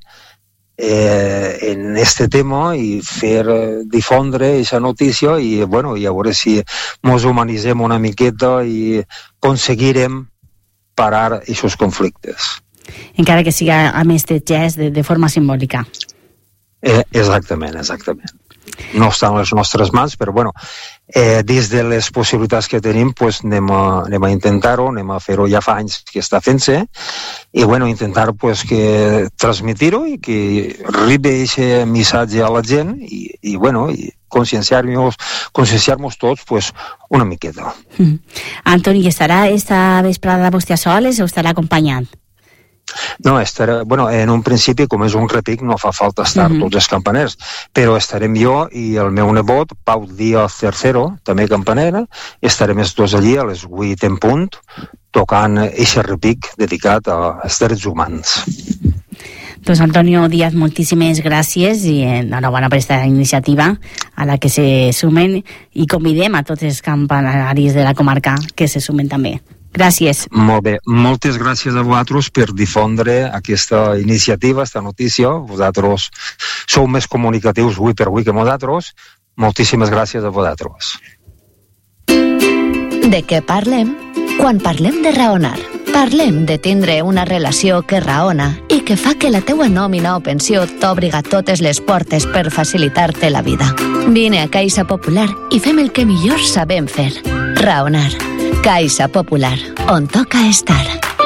en este tema i fer difondre aquesta notícia i, bueno, i a veure si ens humanitzem una miqueta i aconseguirem parar aquests conflictes. Encara que siga a més de gest, de forma simbòlica. Exactament. No està en les nostres mans, però bueno, dins de les possibilitats que tenim, pues, anem a intentar-ho, anem a fer-ho, ja fa anys que està fent-se, i bueno, intentar pues, que transmetir-ho i que arribi aquest missatge a la gent i bueno, i conscienciar-nos tots pues, una miqueta. Antoni, estarà esta vesprada vostè a soles o estarà acompanyant? No, bueno, en un principi, com és un repic, no fa falta estar tots els campaners, però estarem jo i el meu nebot, Pau Díaz III, també campanera, i estarem els dos allí a les 8 en punt, tocant aquest repic dedicat als drets humans. Doncs Antonio Díaz, moltíssimes gràcies i enhorabona per aquesta iniciativa a la que se sumen i convidem a tots els campanaris de la comarca que se sumen també. Gràcies. Molt bé, moltes gràcies a vosaltres per difondre aquesta iniciativa, aquesta notícia. Vosaltres sou més comunicatius avui per avui que nosaltres. Moltíssimes gràcies a vosaltres. De què parlem? Quan parlem de raonar, parlem de tindre una relació que raona i que fa que la teua nòmina o pensió t'obriga totes les portes per facilitar-te la vida. Vine a Caixa Popular i fem el que millor sabem fer. Raonar. Caixa Popular, on toca estar.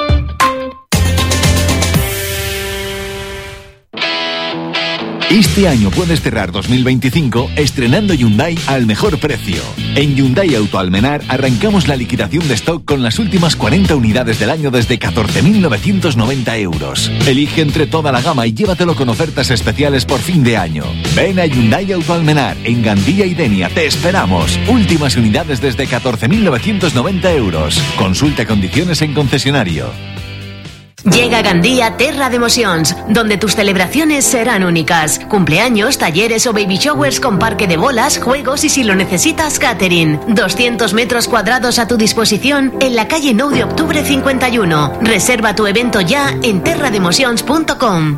Este año puedes cerrar 2025 estrenando Hyundai al mejor precio. En Hyundai Auto Almenar arrancamos la liquidación de stock con las últimas 40 unidades del año desde 14.990 euros. Elige entre toda la gama y llévatelo con ofertas especiales por fin de año. Ven a Hyundai Auto Almenar en Gandía y Denia. Te esperamos. Últimas unidades desde 14.990 euros. Consulta condiciones en concesionario. Llega Gandía Terra de Emocions, donde tus celebraciones serán únicas. Cumpleaños, talleres o baby showers con parque de bolas, juegos y si lo necesitas, catering. 200 metros cuadrados a tu disposición en la calle 9 de octubre 51. Reserva tu evento ya en terrademocions.com.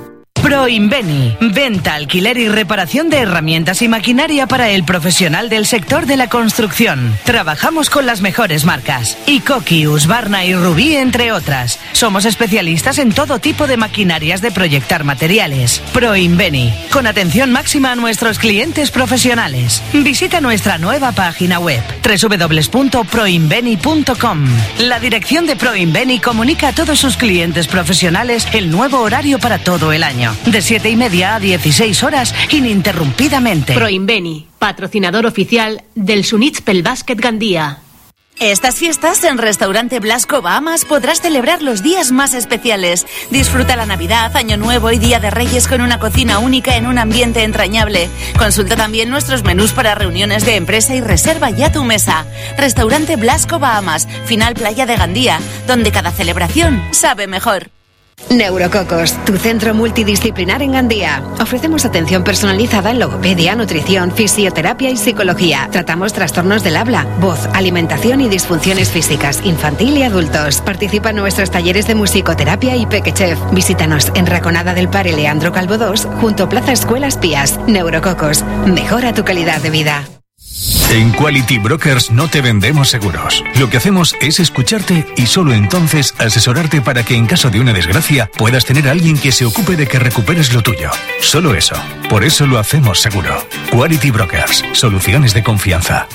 Proinveni, venta, alquiler y reparación de herramientas y maquinaria para el profesional del sector de la construcción. Trabajamos con las mejores marcas, Ikoki, Husqvarna y Rubí, entre otras. Somos especialistas en todo tipo de maquinarias de proyectar materiales. Proinveni, con atención máxima a nuestros clientes profesionales. Visita nuestra nueva página web, www.proinveni.com. La dirección de Proinveni comunica a todos sus clientes profesionales el nuevo horario para todo el año, de 7:30 a 16 horas, ininterrumpidamente. Proinveni, patrocinador oficial del Sunits pel Bàsquet Gandía. Estas fiestas en Restaurante Blasco Bahamas podrás celebrar los días más especiales. Disfruta la Navidad, Año Nuevo y Día de Reyes con una cocina única en un ambiente entrañable. Consulta también nuestros menús para reuniones de empresa y reserva ya tu mesa. Restaurante Blasco Bahamas, final Playa de Gandía, donde cada celebración sabe mejor. Neurococos, tu centro multidisciplinar en Gandía. Ofrecemos atención personalizada en logopedia, nutrición, fisioterapia y psicología. Tratamos trastornos del habla, voz, alimentación y disfunciones físicas, infantil y adultos. Participa en nuestros talleres de musicoterapia y Pequechef. Visítanos en Raconada del Pare Leandro Calvo 2, junto a Plaza Escuelas Pías. Neurococos, mejora tu calidad de vida. En Quality Brokers no te vendemos seguros. Lo que hacemos es escucharte y solo entonces asesorarte para que en caso de una desgracia puedas tener a alguien que se ocupe de que recuperes lo tuyo. Solo eso. Por eso lo hacemos seguro. Quality Brokers. Soluciones de confianza.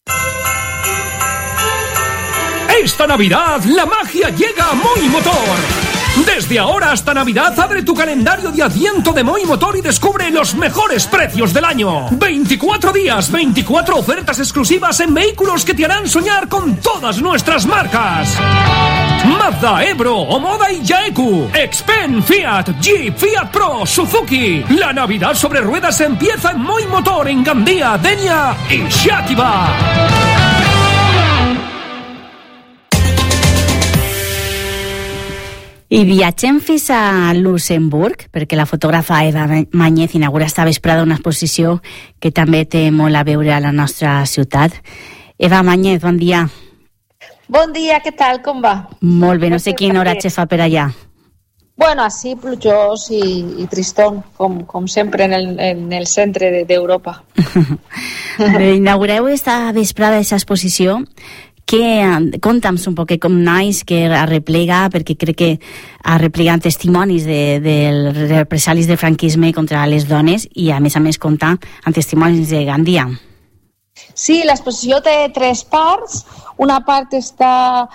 Esta Navidad la magia llega a Moi Motor. Desde ahora hasta Navidad abre tu calendario de Adviento de Moi Motor y descubre los mejores precios del año. 24 días, 24 ofertas exclusivas en vehículos que te harán soñar con todas nuestras marcas. Mazda, Ebro, Omoda y Yaeku. Xpen, Fiat, Jeep, Fiat Pro, Suzuki. La Navidad sobre ruedas empieza en Moi Motor en Gandía, Denia y Xàtiva. I viatgem fins a Luxemburg, perquè la fotògrafa Eva Mañez inaugura esta vesprada una exposició que també té molt a veure a la nostra ciutat. Eva Mañez, bon dia. Bon dia, què tal, com va? Molt bé, no sé quin horatge fa per allà. Bueno, así plujós y tristón, com sempre en el centre d'Europa. Inaugureu esta vesprada aquesta exposició conta'm un poc com naix, que arreplega, perquè crec que arreplegant testimonis dels represalis del franquisme contra les dones i a més compta amb testimonis de Gandia. Sí, l'exposició té 3 parts. Una part està...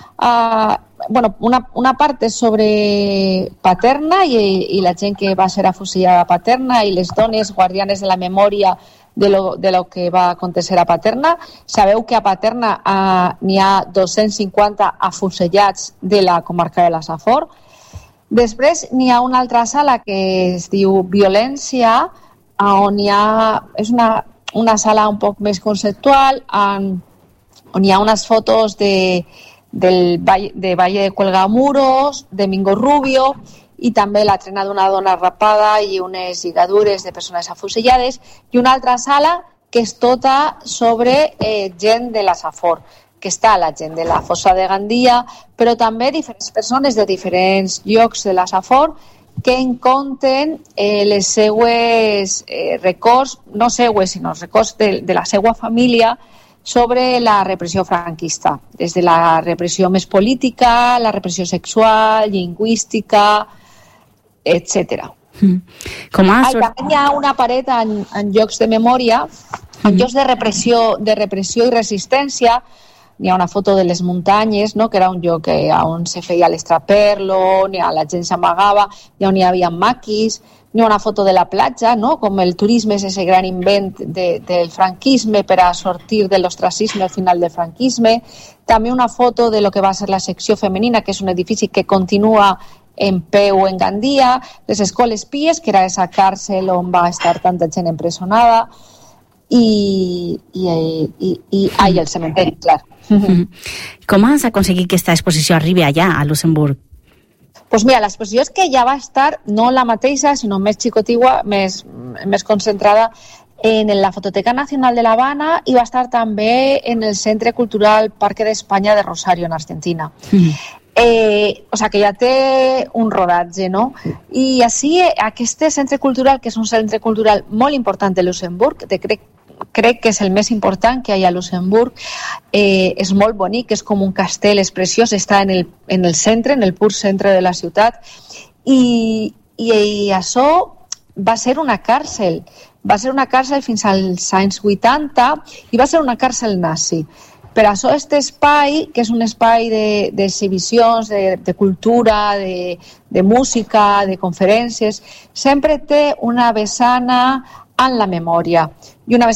una part és sobre Paterna i la gent que va ser afusellada a Paterna i les dones guardianes de la memòria de lo que va acontecer a Paterna. Sabeu que a Paterna n'hi ha 250 afusellats de la comarca de la Safor. Després n'hi ha una altra sala que es diu Violència, on hi ha... És una sala un poc més conceptual, on hi ha unes fotos de Valle de Cuelgamuros, de Mingo Rubio, i també la trena d'una dona rapada i unes lligadures de persones afusellades, i una altra sala que és tota sobre gent de la Safor, que està la gent de la fossa de Gandia, però també diferents persones de diferents llocs de la Safor que en conten les seues records, no seues, sinó records de la seua família sobre la repressió franquista, des de la repressió més política, la repressió sexual, lingüística, etc. També hi ha una paret en llocs de memòria, en llocs de repressió i resistència. N'hi ha una foto de les muntanyes, no? Que era un lloc on se feia l'estraperlo, la gent s'amagava, on hi havia maquis. N'hi ha una foto de la platja, no? Com el turisme és ese gran invent del franquisme per a sortir de l'ostracisme al final del franquisme. També una foto de lo que va ser la secció femenina, que és un edifici que continua en peu en Gandia, les escoles pies, que era esa càrcel on va estar tanta gent empresonada, i el cementeri, clar. Com has aconseguit que aquesta exposició arribi allà, a Luxemburg? Doncs mira, l'exposició és que ja va estar, no la mateixa, sinó més xicotigua, més concentrada en la Fototeca Nacional de La Habana i va estar també en el Centre Cultural Parque de España de Rosario, en Argentina. O sea que ja té un rodatge, no? I així, aquest centre cultural, que és un centre cultural molt important de Luxemburg, crec que és el més important que hi ha a Luxemburg, és molt bonic, és com un castell, és preciós, està en el centre, en el pur centre de la ciutat, i això va ser una càrcel fins als anys 80 i va ser una càrcel nazi. Per això aquest espai, que és un espai d'exhibicions, de cultura, de música, de conferències, sempre té una vessana en la memòria. I una